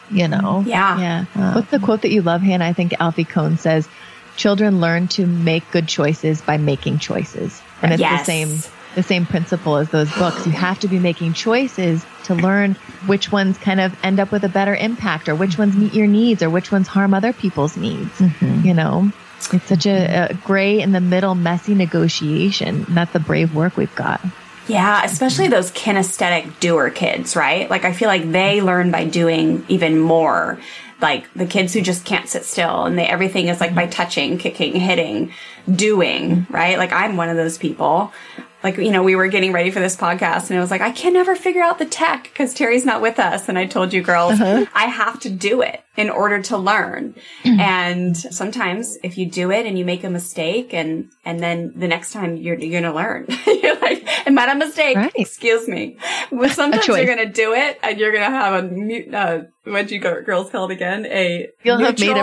Yeah. What's the quote that you love, Hannah? I think Alfie Kohn says, children learn to make good choices by making choices. And it's the same principle as those books. You have to be making choices to learn which ones kind of end up with a better impact, or which ones meet your needs, or which ones harm other people's needs. It's such a gray in the middle, messy negotiation. And that's the brave work we've got. Yeah, especially those kinesthetic doer kids, right? Like I feel like they learn by doing even more. Like the kids who just can't sit still and everything is like by touching, kicking, hitting, doing, right? Like I'm one of those people. Like, we were getting ready for this podcast and it was like, I can never figure out the tech because Terry's not with us. And I told you girls, I have to do it in order to learn. And sometimes if you do it and you make a mistake and then the next time you're going to learn, you're like, I made a mistake. Right. Excuse me. Well, sometimes you're going to do it and you're going to have what'd you girls call it again? You'll have made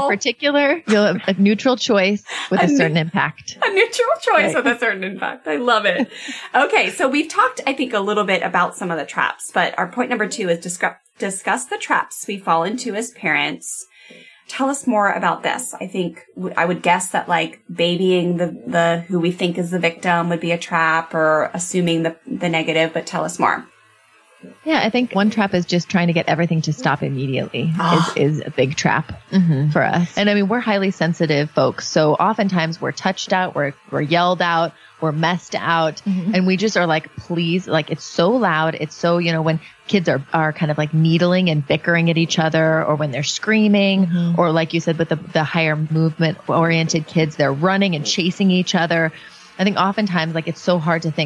a neutral choice with a certain impact. A neutral choice with a certain impact. I love it. Okay. So we've talked, I think, a little bit about some of the traps, but our point number 2 is discuss the traps we fall into as parents. Tell us more about this. I think I would guess that like babying the who we think is the victim would be a trap, or assuming the negative, but tell us more. Yeah, I think one trap is just trying to get everything to stop immediately is a big trap for us. And I mean, we're highly sensitive folks. So oftentimes we're touched out, we're yelled out, we're messed out, and we just are like, please, like it's so loud. It's so, when kids are kind of like needling and bickering at each other, or when they're screaming, or like you said, with the higher movement oriented kids, they're running and chasing each other. I think oftentimes like it's so hard to think,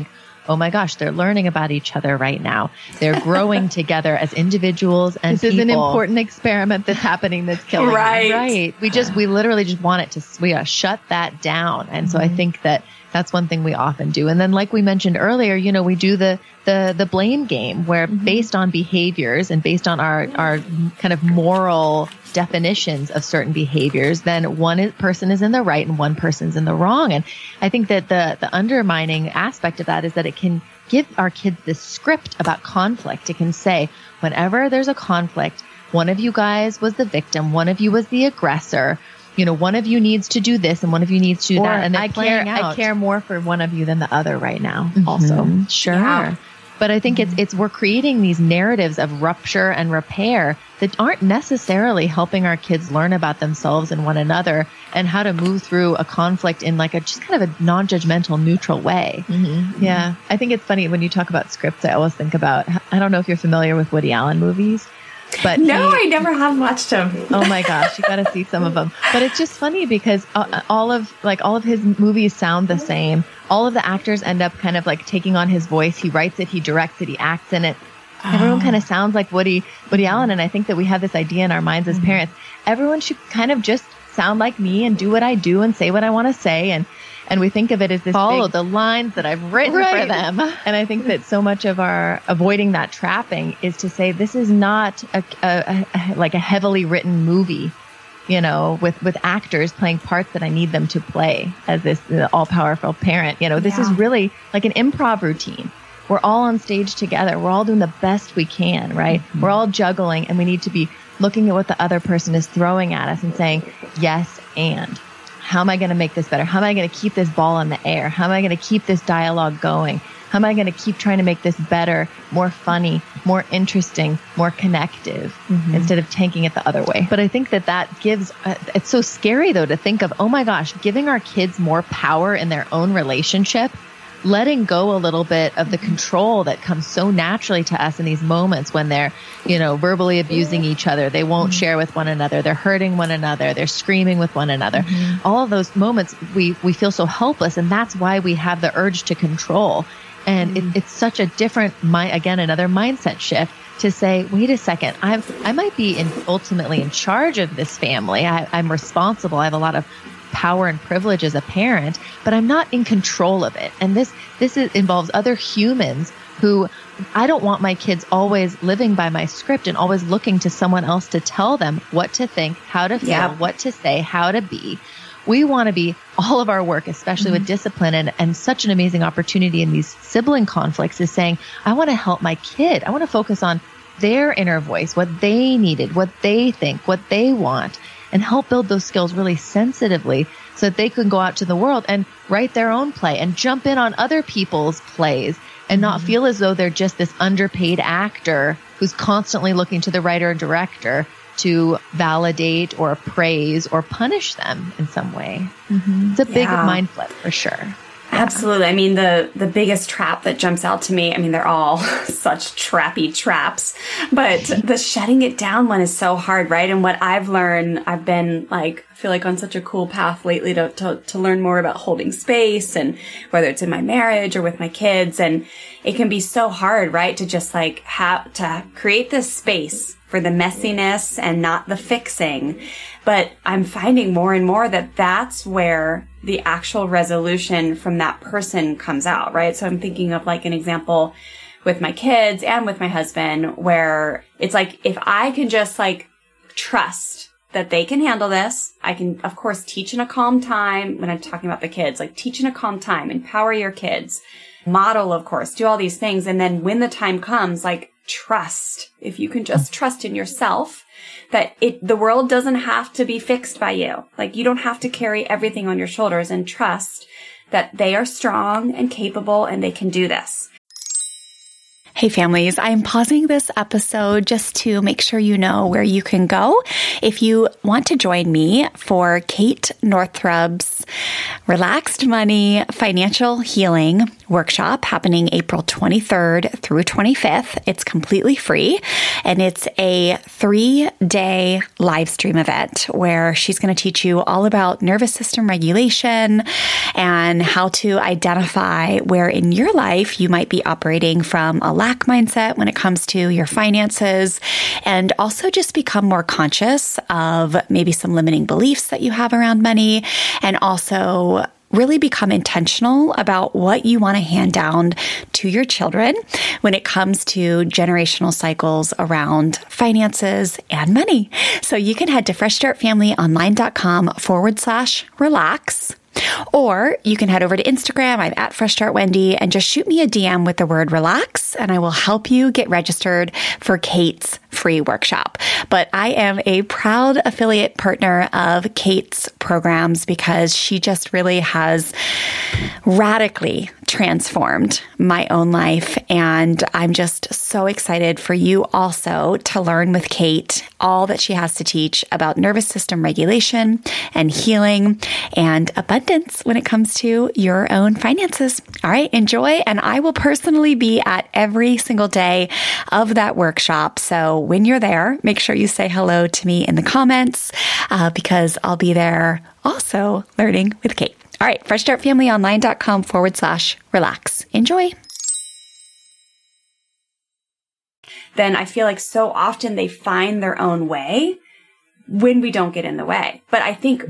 oh my gosh, they're learning about each other right now. They're growing together as individuals and This is an important experiment that's happening that's killing them. Right. We literally just want it to, shut that down. And so I think that that's one thing we often do. And then like we mentioned earlier, we do the blame game where based on behaviors and based on our kind of moral definitions of certain behaviors, then one person is in the right and one person's in the wrong. And I think that the undermining aspect of that is that it can give our kids this script about conflict. It can say, whenever there's a conflict, one of you guys was the victim, one of you was the aggressor. One of you needs to do this and one of you needs to do that. And I care more for one of you than the other right now. Also, sure. Yeah. But I think we're creating these narratives of rupture and repair that aren't necessarily helping our kids learn about themselves and one another and how to move through a conflict in like just kind of a non-judgmental, neutral way. Yeah. I think it's funny when you talk about scripts, I always think about, I don't know if you're familiar with Woody Allen movies. But no, I never have watched him. Oh my gosh, you got to see some of them. But it's just funny because all of his movies sound the same. All of the actors end up kind of like taking on his voice. He writes it, he directs it, he acts in it. Everyone kind of sounds like Woody Allen. And I think that we have this idea in our minds as parents. Everyone should kind of just sound like me and do what I do and say what I want to say. And we think of it as this follow the lines that I've written for them. And I think that so much of our avoiding that trapping is to say, this is not like a heavily written movie, with actors playing parts that I need them to play as this all powerful parent. This is really like an improv routine. We're all on stage together. We're all doing the best we can, right? We're all juggling and we need to be looking at what the other person is throwing at us and saying, yes, and how am I going to make this better? How am I going to keep this ball in the air? How am I going to keep this dialogue going? How am I going to keep trying to make this better, more funny, more interesting, more connective instead of tanking it the other way? But I think that gives, it's so scary though to think of, oh my gosh, giving our kids more power in their own relationship, letting go a little bit of the control that comes so naturally to us in these moments when they're, verbally abusing each other. They won't share with one another. They're hurting one another. They're screaming with one another. All of those moments, we feel so helpless. And that's why we have the urge to control. And it's such a different, another mindset shift to say, wait a second, I might be ultimately in charge of this family. I'm responsible. I have a lot of power and privilege as a parent, but I'm not in control of it. And this involves other humans who I don't want my kids always living by my script and always looking to someone else to tell them what to think, how to feel, what to say, how to be. We want to be all of our work, especially with discipline and such an amazing opportunity in these sibling conflicts is saying, I want to help my kid. I want to focus on their inner voice, what they needed, what they think, what they want, and help build those skills really sensitively so that they can go out to the world and write their own play and jump in on other people's plays and not feel as though they're just this underpaid actor who's constantly looking to the writer and director to validate or praise or punish them in some way. It's a big mind flip for sure. Absolutely. I mean, the biggest trap that jumps out to me, I mean, they're all such trappy traps, but the shutting it down one is so hard, right? And what I've learned, I've been I feel like on such a cool path lately to learn more about holding space, and whether it's in my marriage or with my kids. And it can be so hard, right? To just have to create this space for the messiness and not the fixing. But I'm finding more and more that that's where the actual resolution from that person comes out, right? So I'm thinking of an example with my kids and with my husband where it's if I can just trust that they can handle this. I can, of course, teach in a calm time when I'm talking about the kids, teach in a calm time, empower your kids, model, of course, do all these things. And then when the time comes, trust. If you can just trust in yourself that the world doesn't have to be fixed by you. You don't have to carry everything on your shoulders, and trust that they are strong and capable and they can do this. Hey families, I'm pausing this episode just to make sure you know where you can go if you want to join me for Kate Northrup's Relaxed Money Financial Healing Workshop happening April 23rd through 25th. It's completely free, and it's a 3-day live stream event where she's going to teach you all about nervous system regulation and how to identify where in your life you might be operating from a lack mindset when it comes to your finances, and also just become more conscious of maybe some limiting beliefs that you have around money, and also really become intentional about what you want to hand down to your children when it comes to generational cycles around finances and money. So you can head to freshstartfamilyonline.com/relax. Or you can head over to Instagram. I'm at Fresh Start Wendy, and just shoot me a DM with the word relax, and I will help you get registered for Kate's free workshop. But I am a proud affiliate partner of Kate's programs because she just really has radically transformed my own life. And I'm just so excited for you also to learn with Kate all that she has to teach about nervous system regulation and healing and abundance when it comes to your own finances. All right, enjoy. And I will personally be at every single day of that workshop. So when you're there, make sure you say hello to me in the comments because I'll be there also learning with Kate. All right, freshstartfamilyonline.com/relax. Enjoy. Then I feel like so often they find their own way when we don't get in the way. But I think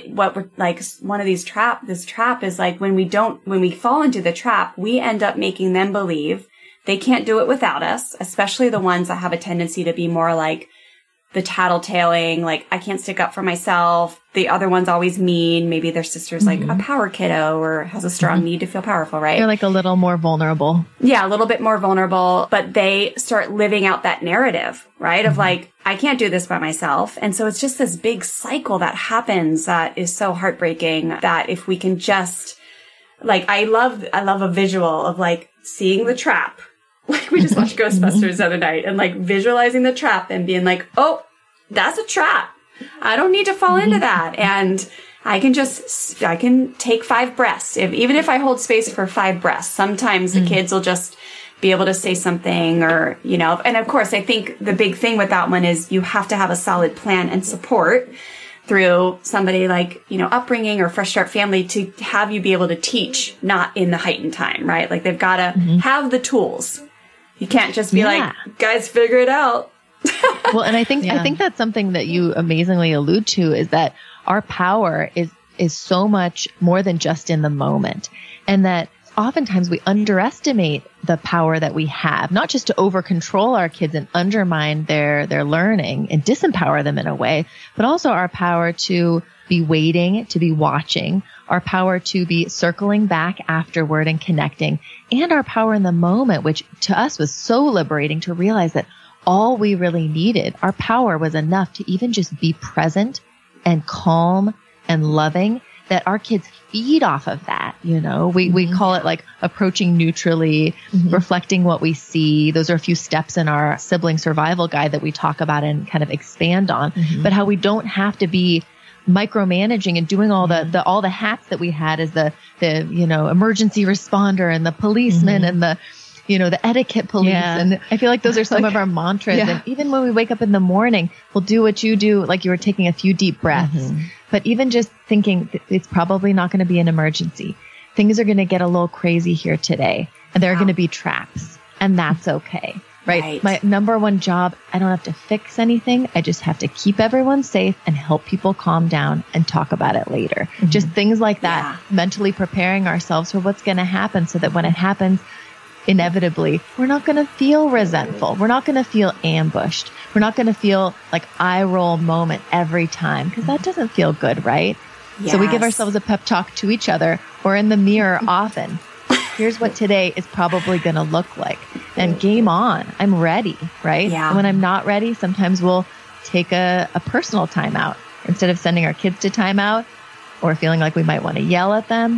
one of these this trap is like when we fall into the trap, we end up making them believe they can't do it without us, especially the ones that have a tendency to be more like the tattletaling, like I can't stick up for myself. The other one's always mean. Maybe their sister's like a power kiddo or has a strong need to feel powerful, right? They're like a little more vulnerable. Yeah, a little bit more vulnerable, but they start living out that narrative, right? Of like, I can't do this by myself. And so it's just this big cycle that happens that is so heartbreaking that if we can just, like, I love a visual of like seeing the trap. Like we just watched Ghostbusters the other night and like visualizing the trap and being like, oh, that's a trap. I don't need to fall into that. And I can take 5 breaths. Even if I hold space for 5 breaths, sometimes the kids will just be able to say something or, and of course, I think the big thing with that one is you have to have a solid plan and support through somebody like, upbringing or Fresh Start Family to have you be able to teach, not in the heightened time, right? Like they've got to have the tools. You can't just be like, guys, figure it out. Well, and I think that's something that you amazingly allude to is that our power is so much more than just in the moment. And that oftentimes we underestimate the power that we have, not just to over control our kids and undermine their learning and disempower them in a way, but also our power to be waiting, to be watching, our power to be circling back afterward and connecting, and our power in the moment, which to us was so liberating to realize that all we really needed, our power was enough to even just be present and calm and loving, that our kids feed off of that. We call it like approaching neutrally, reflecting what we see. Those are a few steps in our sibling survival guide that we talk about and kind of expand on, but how we don't have to be micromanaging and doing all the hats that we had as the emergency responder and the policeman and the etiquette police. Yeah. And I feel like those are some of our mantras. Yeah. And even when we wake up in the morning, we'll do what you do, like you were taking a few deep breaths, but even just thinking it's probably not going to be an emergency. Things are going to get a little crazy here today, and there are going to be traps, and that's okay. Right? My number one job, I don't have to fix anything. I just have to keep everyone safe and help people calm down and talk about it later. Just things like that, mentally preparing ourselves for what's going to happen so that when it happens, inevitably, we're not going to feel resentful. We're not going to feel ambushed. We're not going to feel like eye roll moment every time, because that doesn't feel good, right? Yes. So we give ourselves a pep talk to each other or in the mirror often. Here's what today is probably going to look like. And game on. I'm ready, right? Yeah. And when I'm not ready, sometimes we'll take a personal timeout. Instead of sending our kids to timeout or feeling like we might want to yell at them,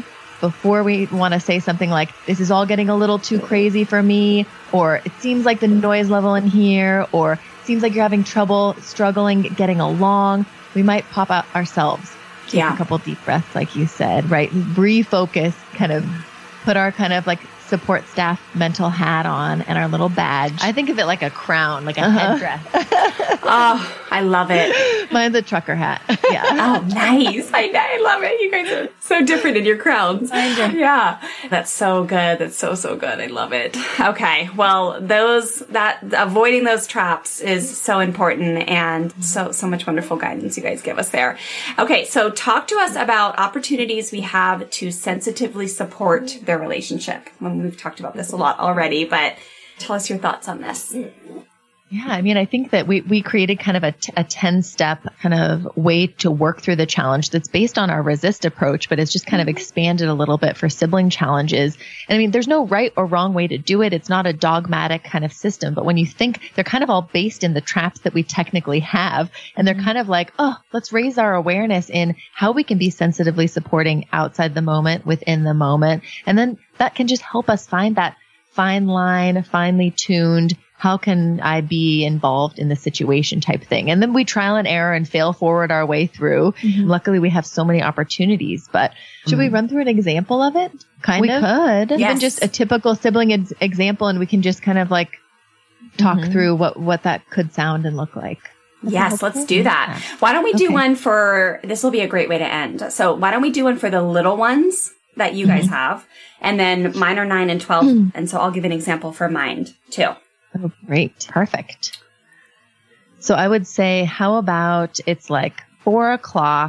before we want to say something like, this is all getting a little too crazy for me, or it seems like the noise level in here, or it seems like you're having trouble struggling getting along, we might pop out ourselves. Take a couple deep breaths, like you said, right? Refocus, kind of put our kind of like support staff mental hat on and our little badge. I think of it like a crown, like a headdress. Oh, I love it. Mine's a trucker hat. Yeah. Oh, nice. I love it. You guys are so different in your crowns. Yeah. That's so good. That's so good. I love it. Okay. Well, avoiding those traps is so important, and so much wonderful guidance you guys give us there. Okay. So talk to us about opportunities we have to sensitively support their relationship. We've talked about this a lot already, but tell us your thoughts on this. Yeah, I mean, I think that we created kind of a 10-step kind of way to work through the challenge that's based on our resist approach, but it's just kind of expanded a little bit for sibling challenges. And I mean, there's no right or wrong way to do it. It's not a dogmatic kind of system, but when you think, they're kind of all based in the traps that we technically have. And they're kind of like, oh, let's raise our awareness in how we can be sensitively supporting outside the moment, within the moment. And then that can just help us find that fine line, finely tuned, how can I be involved in the situation type thing? And then we trial and error and fail forward our way through. Mm-hmm. Luckily, we have so many opportunities, but should we run through an example of it? We could. Yes. Even just a typical sibling example, and we can just kind of like talk through what that could sound and look like. Yes, let's do that. Why don't we do one for, this will be a great way to end. So why don't we do one for the little ones that you guys have? And then mine are 9 and 12. And so I'll give an example for mine too. Oh, great. Perfect. So I would say, how about it's like 4:00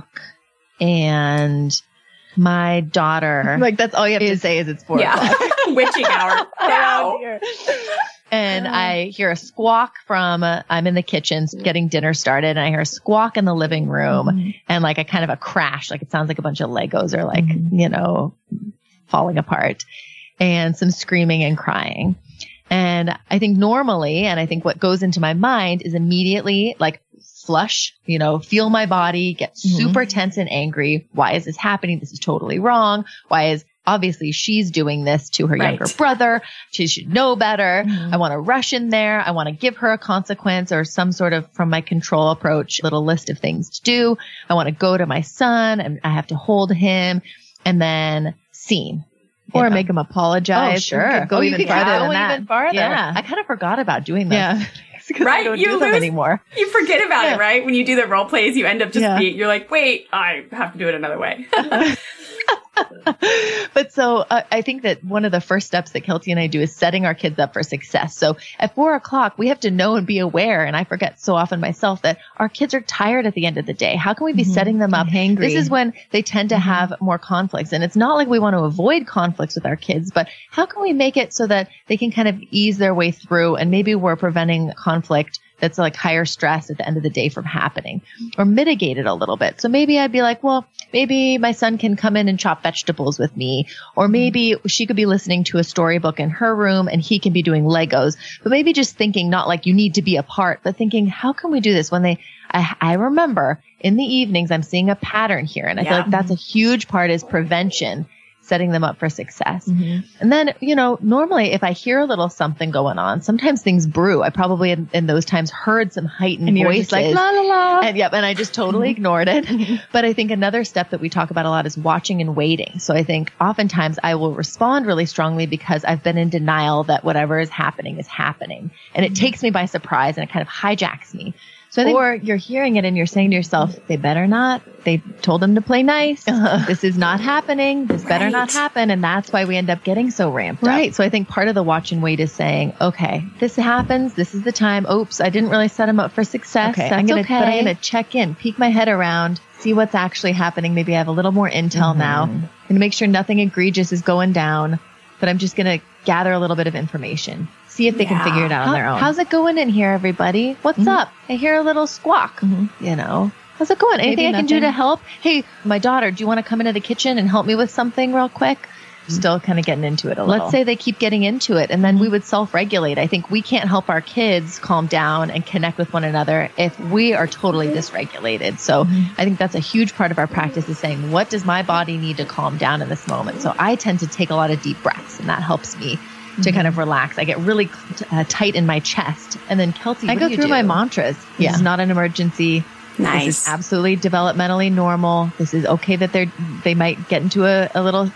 and my daughter. Like that's all you have to say is it's 4:00. Witching hour. Wow. And I hear a squawk I'm in the kitchen getting dinner started, and I hear a squawk in the living room and like a kind of a crash. Like it sounds like a bunch of Legos are like, falling apart, and some screaming and crying. And I think normally, and I think what goes into my mind is immediately like flush, feel my body, get super tense and angry. Why is this happening? This is totally wrong. Why is obviously she's doing this to her younger brother? She should know better. I want to rush in there. I want to give her a consequence or some sort of, from my control approach, little list of things to do. I want to go to my son and I have to hold him, and then scene. Or make him apologize. Oh, sure. Go even farther than that. Even farther. Yeah. I kind of forgot about doing those. Yeah. Right? I don't do them anymore. You forget about it, right? When you do the role plays, you end up you're like, wait, I have to do it another way. But so I think that one of the first steps that Kelty and I do is setting our kids up for success. So at 4:00, we have to know and be aware. And I forget so often myself that our kids are tired at the end of the day. How can we be setting them up? Hangry. This is when they tend to have more conflicts. And it's not like we want to avoid conflicts with our kids, but how can we make it so that they can kind of ease their way through, and maybe we're preventing conflict that's like higher stress at the end of the day from happening, or mitigate it a little bit. So maybe I'd be like, well, maybe my son can come in and chop vegetables with me, or maybe she could be listening to a storybook in her room and he can be doing Legos. But maybe just thinking, not like you need to be apart, but thinking, how can we do this when I remember in the evenings, I'm seeing a pattern here. And I feel like that's a huge part is prevention, setting them up for success. And then, normally if I hear a little something going on, sometimes things brew. I probably in those times heard some heightened voices. Like, la, la, la. And I just totally ignored it. But I think another step that we talk about a lot is watching and waiting. So I think oftentimes I will respond really strongly because I've been in denial that whatever is happening is happening. And it takes me by surprise and it kind of hijacks me. So I think, or you're hearing it and you're saying to yourself, they better not. They told them to play nice. This is not happening. This better not happen. And that's why we end up getting so ramped up. Right. So I think part of the watch and wait is saying, okay, this happens. This is the time. Oops, I didn't really set them up for success. Okay, I'm going to check in, peek my head around, see what's actually happening. Maybe I have a little more intel now. I'm going to make sure nothing egregious is going down, but I'm just going to gather a little bit of information. See if they can figure it out on their own. How's it going in here, everybody? What's up? I hear a little squawk, How's it going? Anything I can do to help? Hey, my daughter, do you want to come into the kitchen and help me with something real quick? still kind of getting into it a little. Let's say they keep getting into it, and then we would self-regulate. I think we can't help our kids calm down and connect with one another if we are totally dysregulated. So I think that's a huge part of our practice, is saying, what does my body need to calm down in this moment? So I tend to take a lot of deep breaths, and that helps me to kind of relax. I get really tight in my chest. And then Kelsey, I go through my mantras. This is not an emergency. Nice. This is absolutely developmentally normal. This is okay that they might get into a little,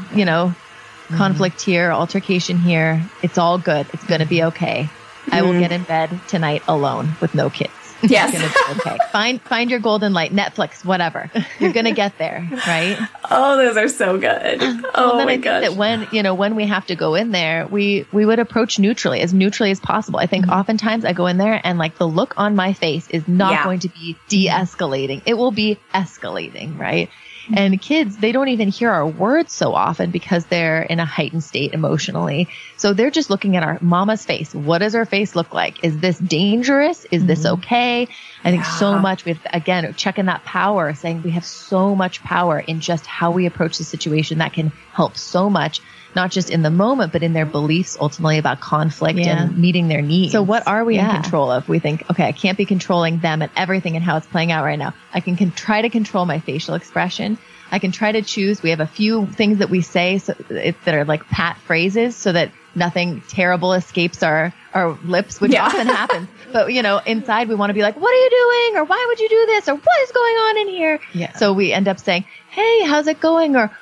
conflict here, altercation here. It's all good. It's going to be okay. I will get in bed tonight alone with no kids. Yes. It's gonna be okay. Find your golden light, Netflix, whatever. You're going to get there, right? Oh, those are so good. Oh my gosh. That when we have to go in there, we would approach neutrally as possible. I think oftentimes I go in there and like the look on my face is not going to be de-escalating. It will be escalating, right? And kids, they don't even hear our words so often because they're in a heightened state emotionally. So they're just looking at our mama's face. What does her face look like? Is this dangerous? Is this okay? I think so much with, again, checking that power, saying we have so much power in just how we approach the situation that can help so much, not just in the moment, but in their beliefs ultimately about conflict and meeting their needs. So what are we in control of? We think, okay, I can't be controlling them and everything and how it's playing out right now. I can try to control my facial expression. I can try to choose. We have a few things that we say that are like pat phrases so that nothing terrible escapes our lips, which often happens. But, inside we want to be like, what are you doing? Or why would you do this? Or what is going on in here? Yeah. So we end up saying, hey, how's it going? Or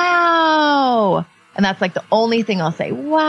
wow. And that's like the only thing I'll say.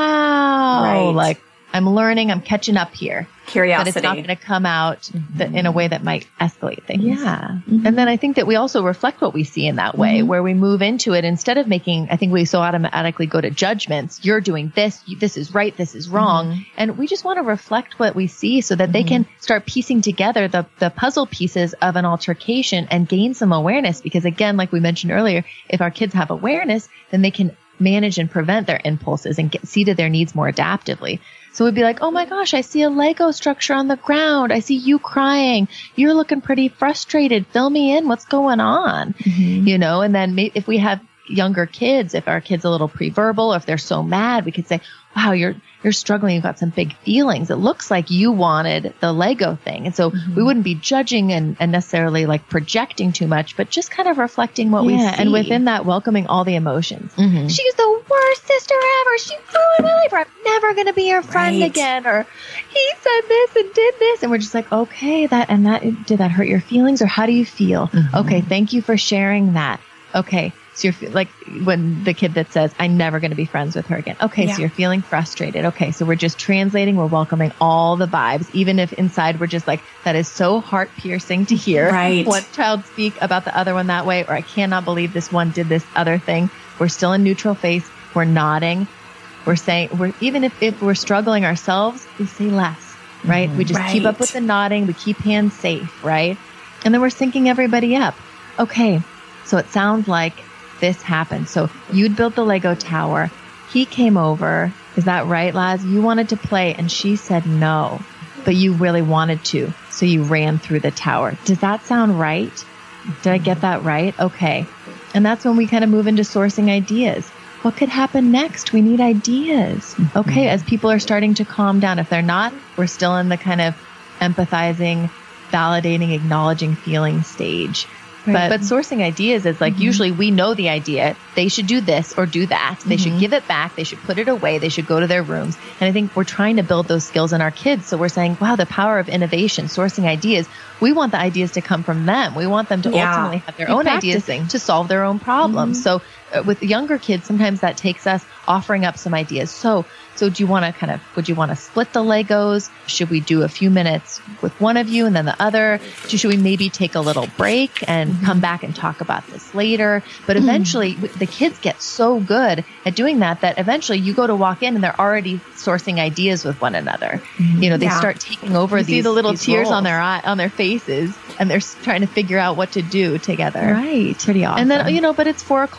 Wow. Right. Like I'm learning, I'm catching up here. Curiosity. But it's not going to come out in a way that might escalate things. Yeah. And then I think that we also reflect what we see in that way, where we move into it instead of I think we so automatically go to judgments. You're doing this. This is right. This is wrong. And we just want to reflect what we see so that they can start piecing together the puzzle pieces of an altercation and gain some awareness. Because again, like we mentioned earlier, if our kids have awareness, then they can manage and prevent their impulses and see to their needs more adaptively. So we'd be like, oh my gosh, I see a Lego structure on the ground. I see you crying. You're looking pretty frustrated. Fill me in. What's going on? And then if we have younger kids, if our kid's a little pre-verbal, or if they're so mad, we could say, wow, you're struggling. You've got some big feelings. It looks like you wanted the Lego thing. And so we wouldn't be judging and necessarily like projecting too much, but just kind of reflecting what we see. And within that, welcoming all the emotions. She's the worst sister ever. She ruined my life. Or I'm never going to be your friend again. Or he said this and did this. And we're just like, okay, did that hurt your feelings? Or how do you feel? Okay. Thank you for sharing that. Okay. So you're like when the kid that says, I'm never going to be friends with her again. Okay. So you're feeling frustrated. Okay. So we're just translating. We're welcoming all the vibes, even if inside we're just like, that is so heart piercing to hear one child speak about the other one that way. Or I cannot believe this one did this other thing. We're still in neutral face. We're nodding. We're saying even if we're struggling ourselves, we say less, right? We just keep up with the nodding. We keep hands safe, right? And then we're syncing everybody up. Okay. So it sounds like this happened. So you'd built the Lego tower. He came over. Is that right, Laz? You wanted to play and she said no, but you really wanted to. So you ran through the tower. Does that sound right? Did I get that right? Okay. And that's when we kind of move into sourcing ideas. What could happen next? We need ideas. Okay. As people are starting to calm down, if they're not, we're still in the kind of empathizing, validating, acknowledging, feeling stage. Right. But sourcing ideas is like, usually we know the idea. They should do this or do that. They should give it back. They should put it away. They should go to their rooms. And I think we're trying to build those skills in our kids. So we're saying, wow, the power of innovation, sourcing ideas. We want the ideas to come from them. We want them to ultimately have their own ideas to solve their own problems. So with younger kids, sometimes that takes us offering up some ideas. So do you want to would you want to split the Legos? Should we do a few minutes with one of you and then the other? Should we maybe take a little break and come back and talk about this later? But eventually the kids get so good at doing that eventually you go to walk in and they're already sourcing ideas with one another. They start taking over these. See the little tears roles on their faces and they're trying to figure out what to do together. Right. Pretty awesome. And then, but it's 4:00. I think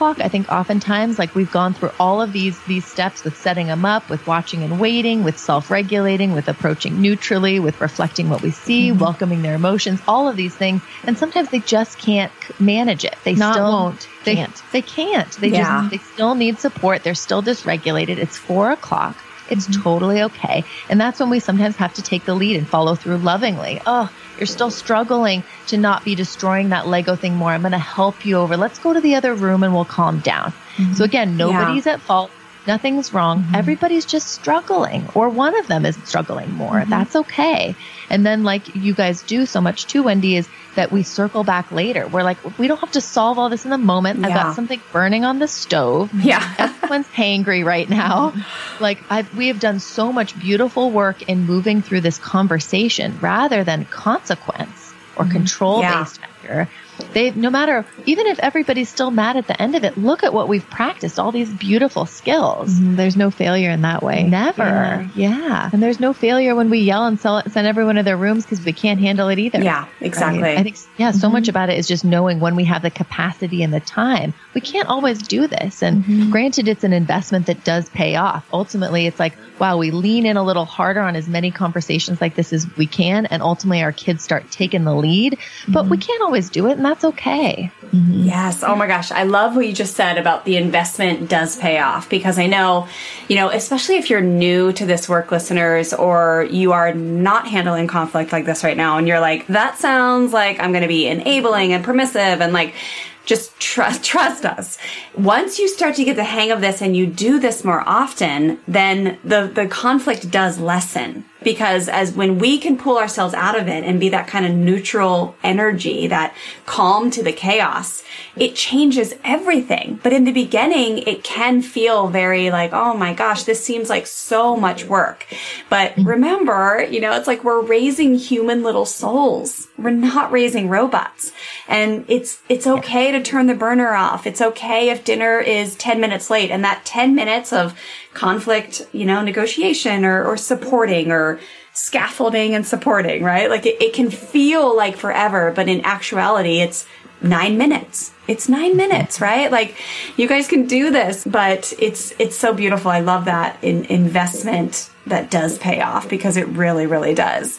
think oftentimes, like, we've gone through all of these steps with setting them up, with watching and waiting, with self-regulating, with approaching neutrally, with reflecting what we see, welcoming their emotions, all of these things. And sometimes they just can't manage it. They can't. They still need support. They're still dysregulated. It's 4 o'clock. It's totally okay. And that's when we sometimes have to take the lead and follow through lovingly. Oh, you're still struggling to not be destroying that Lego thing more. I'm going to help you over. Let's go to the other room and we'll calm down. So again, nobody's at fault. Nothing's wrong. Everybody's just struggling, or one of them is struggling more. That's okay. And then, like you guys do so much too, Wendy, is that we circle back later. We're like, we don't have to solve all this in the moment. I've got something burning on the stove. Everyone's hangry right now. Like, we have done so much beautiful work in moving through this conversation rather than consequence or control-based factor. No matter, even if everybody's still mad at the end of it, look at what we've practiced, all these beautiful skills. There's no failure in that way. Never. Yeah. And there's no failure when we yell and send everyone to their rooms because we can't handle it either. Yeah, exactly. Right? I think, so much about it is just knowing when we have the capacity and the time. We can't always do this. And granted, it's an investment that does pay off. Ultimately, it's like, wow, we lean in a little harder on as many conversations like this as we can. And ultimately, our kids start taking the lead. But we can't always do it. And that's okay. Yes. Oh my gosh. I love what you just said about the investment does pay off, because I know, especially if you're new to this work, listeners, or you are not handling conflict like this right now, and you're like, that sounds like I'm going to be enabling and permissive and like, just trust us. Once you start to get the hang of this and you do this more often, then the conflict does lessen. Because when we can pull ourselves out of it and be that kind of neutral energy, that calm to the chaos, it changes everything. But in the beginning, it can feel very like, oh my gosh, this seems like so much work. But remember, it's like we're raising human little souls. We're not raising robots. And it's okay to turn the burner off. It's okay if dinner is 10 minutes late, and that 10 minutes of conflict, negotiation or supporting or scaffolding and supporting, right? Like it can feel like forever, but in actuality, it's 9 minutes. It's 9 minutes, right? Like you guys can do this, but it's so beautiful. I love that investment that does pay off, because it really, really does.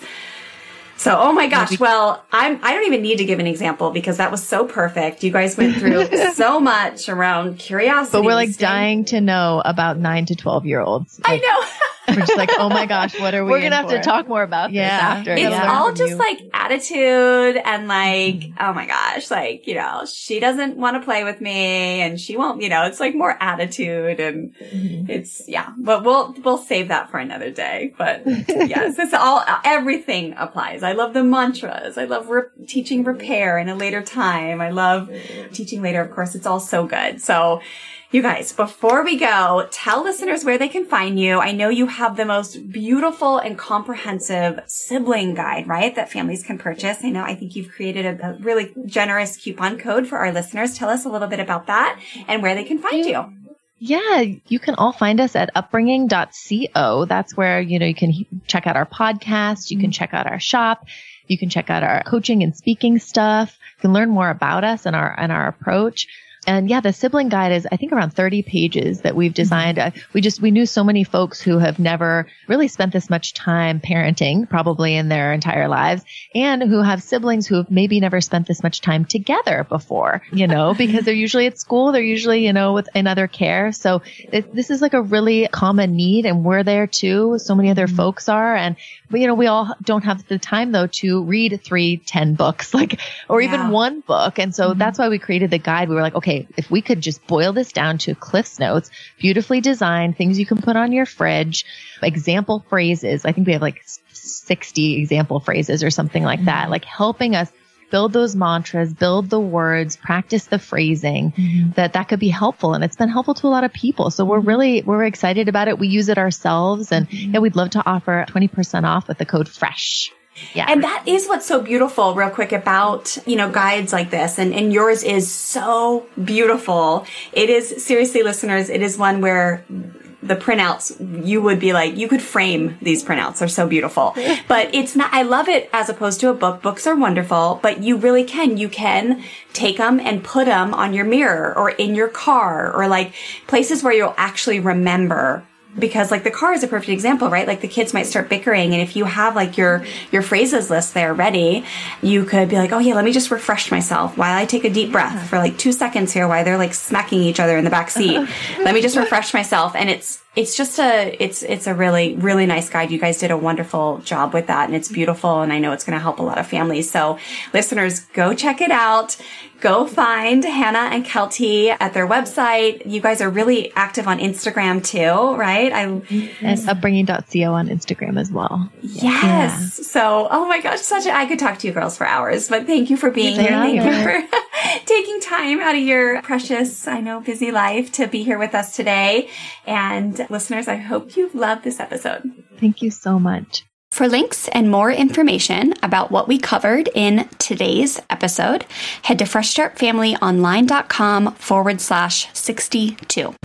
So, oh my gosh. Well, I don't even need to give an example, because that was so perfect. You guys went through so much around curiosity. But we're like dying to know about 9 to 12-year-olds. I know. We're just like, oh my gosh, what are we? We're going to have to talk more about this after. It's all just like attitude and like, oh my gosh, like, she doesn't want to play with me and she won't, it's like more attitude and it's, but we'll save that for another day. But yes, everything applies. I love the mantras. I love teaching repair in a later time. I love teaching later. Of course, it's all so good. So, you guys, before we go, tell listeners where they can find you. I know you have the most beautiful and comprehensive sibling guide, right, that families can purchase. I think you've created a really generous coupon code for our listeners. Tell us a little bit about that and where they can find you. Yeah, you can all find us at upbringing.co. That's where, you can check out our podcast. You can check out our shop. You can check out our coaching and speaking stuff. You can learn more about us and our approach. And the sibling guide is, I think, around 30 pages that we've designed. We knew so many folks who have never really spent this much time parenting, probably in their entire lives, and who have siblings who have maybe never spent this much time together before, because they're usually at school, they're usually, in other care. So this is like a really common need, and we're there too. So many other folks are. And, we all don't have the time though to read 10 books, or even one book. And so that's why we created the guide. We were like, okay, if we could just boil this down to Cliff's Notes, beautifully designed, things you can put on your fridge, example phrases. I think we have like 60 example phrases or something like that, like helping us build those mantras, build the words, practice the phrasing, that could be helpful. And it's been helpful to a lot of people. So we're excited about it. We use it ourselves, and we'd love to offer 20% off with the code FRESH. Yeah. And that is what's so beautiful, real quick, about, guides like this. And yours is so beautiful. It is, seriously, listeners, it is one where the printouts, you would be like, you could frame these printouts. They're so beautiful. But it's not, I love it as opposed to a book. Books are wonderful, but you really can. You can take them and put them on your mirror or in your car or like places where you'll actually remember. Because like the car is a perfect example, right? Like the kids might start bickering, and if you have like your phrases list there ready, you could be like, oh yeah, let me just refresh myself while I take a deep breath for like 2 seconds here while they're like smacking each other in the back seat. Let me just refresh myself. And it's just a really, really nice guide. You guys did a wonderful job with that, and it's beautiful, and I know it's going to help a lot of families. So listeners, go check it out. Go find Hannah and Kelty at their website. You guys are really active on Instagram too, right? And upbringing.co on Instagram as well. Yes. Yeah. So, oh my gosh, I could talk to you girls for hours, but thank you for being here. Thank you for taking time out of your precious, I know, busy life to be here with us today. And listeners, I hope you loved this episode. Thank you so much. For links and more information about what we covered in today's episode, head to freshstartfamilyonline.com/62.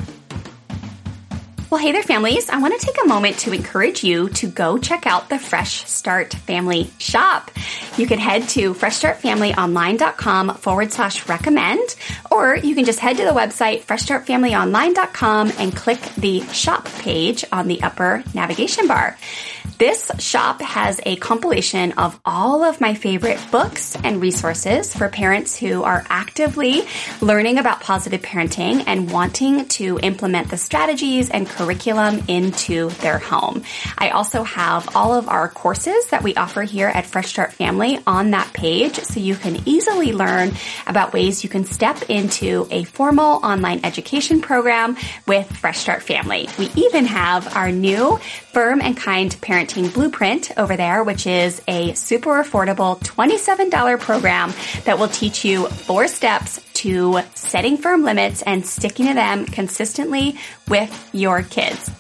Well, hey there, families. I want to take a moment to encourage you to go check out the Fresh Start Family shop. You can head to freshstartfamilyonline.com/recommend, or you can just head to the website freshstartfamilyonline.com and click the shop page on the upper navigation bar. This shop has a compilation of all of my favorite books and resources for parents who are actively learning about positive parenting and wanting to implement the strategies and curriculum into their home. I also have all of our courses that we offer here at Fresh Start Family on that page, so you can easily learn about ways you can step into a formal online education program with Fresh Start Family. We even have our new Firm and Kind Parenting Blueprint over there, which is a super affordable $27 program that will teach you 4 steps to setting firm limits and sticking to them consistently with your kids.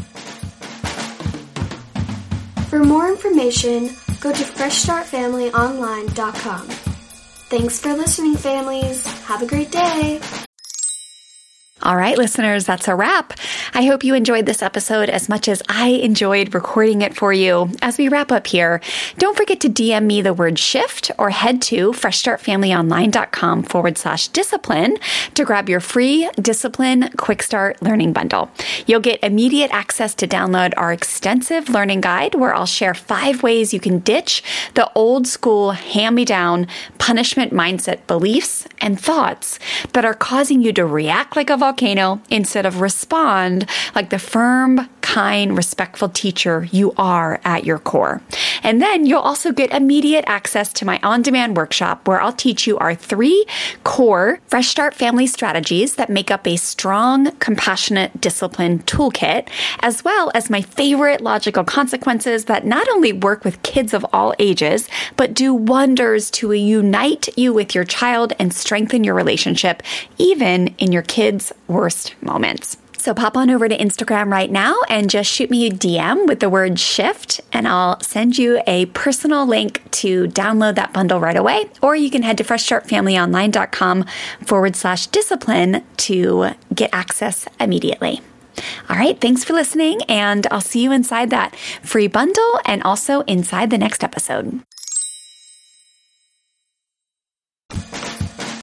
For more information, go to freshstartfamilyonline.com. Thanks for listening, families. Have a great day. All right, listeners, that's a wrap. I hope you enjoyed this episode as much as I enjoyed recording it for you. As we wrap up here, don't forget to DM me the word shift or head to freshstartfamilyonline.com/discipline to grab your free Discipline Quick Start Learning Bundle. You'll get immediate access to download our extensive learning guide where I'll share 5 ways you can ditch the old school hand-me-down punishment mindset beliefs and thoughts that are causing you to react like a volcano instead of respond like the firm, kind, respectful teacher you are at your core. And then you'll also get immediate access to my on-demand workshop where I'll teach you our 3 core Fresh Start Family strategies that make up a strong, compassionate discipline toolkit, as well as my favorite logical consequences that not only work with kids of all ages, but do wonders to unite you with your child and strengthen your relationship, even in your kids' worst moments. So pop on over to Instagram right now and just shoot me a DM with the word shift, and I'll send you a personal link to download that bundle right away. Or you can head to freshstartfamilyonline.com/discipline to get access immediately. All right. Thanks for listening, and I'll see you inside that free bundle and also inside the next episode.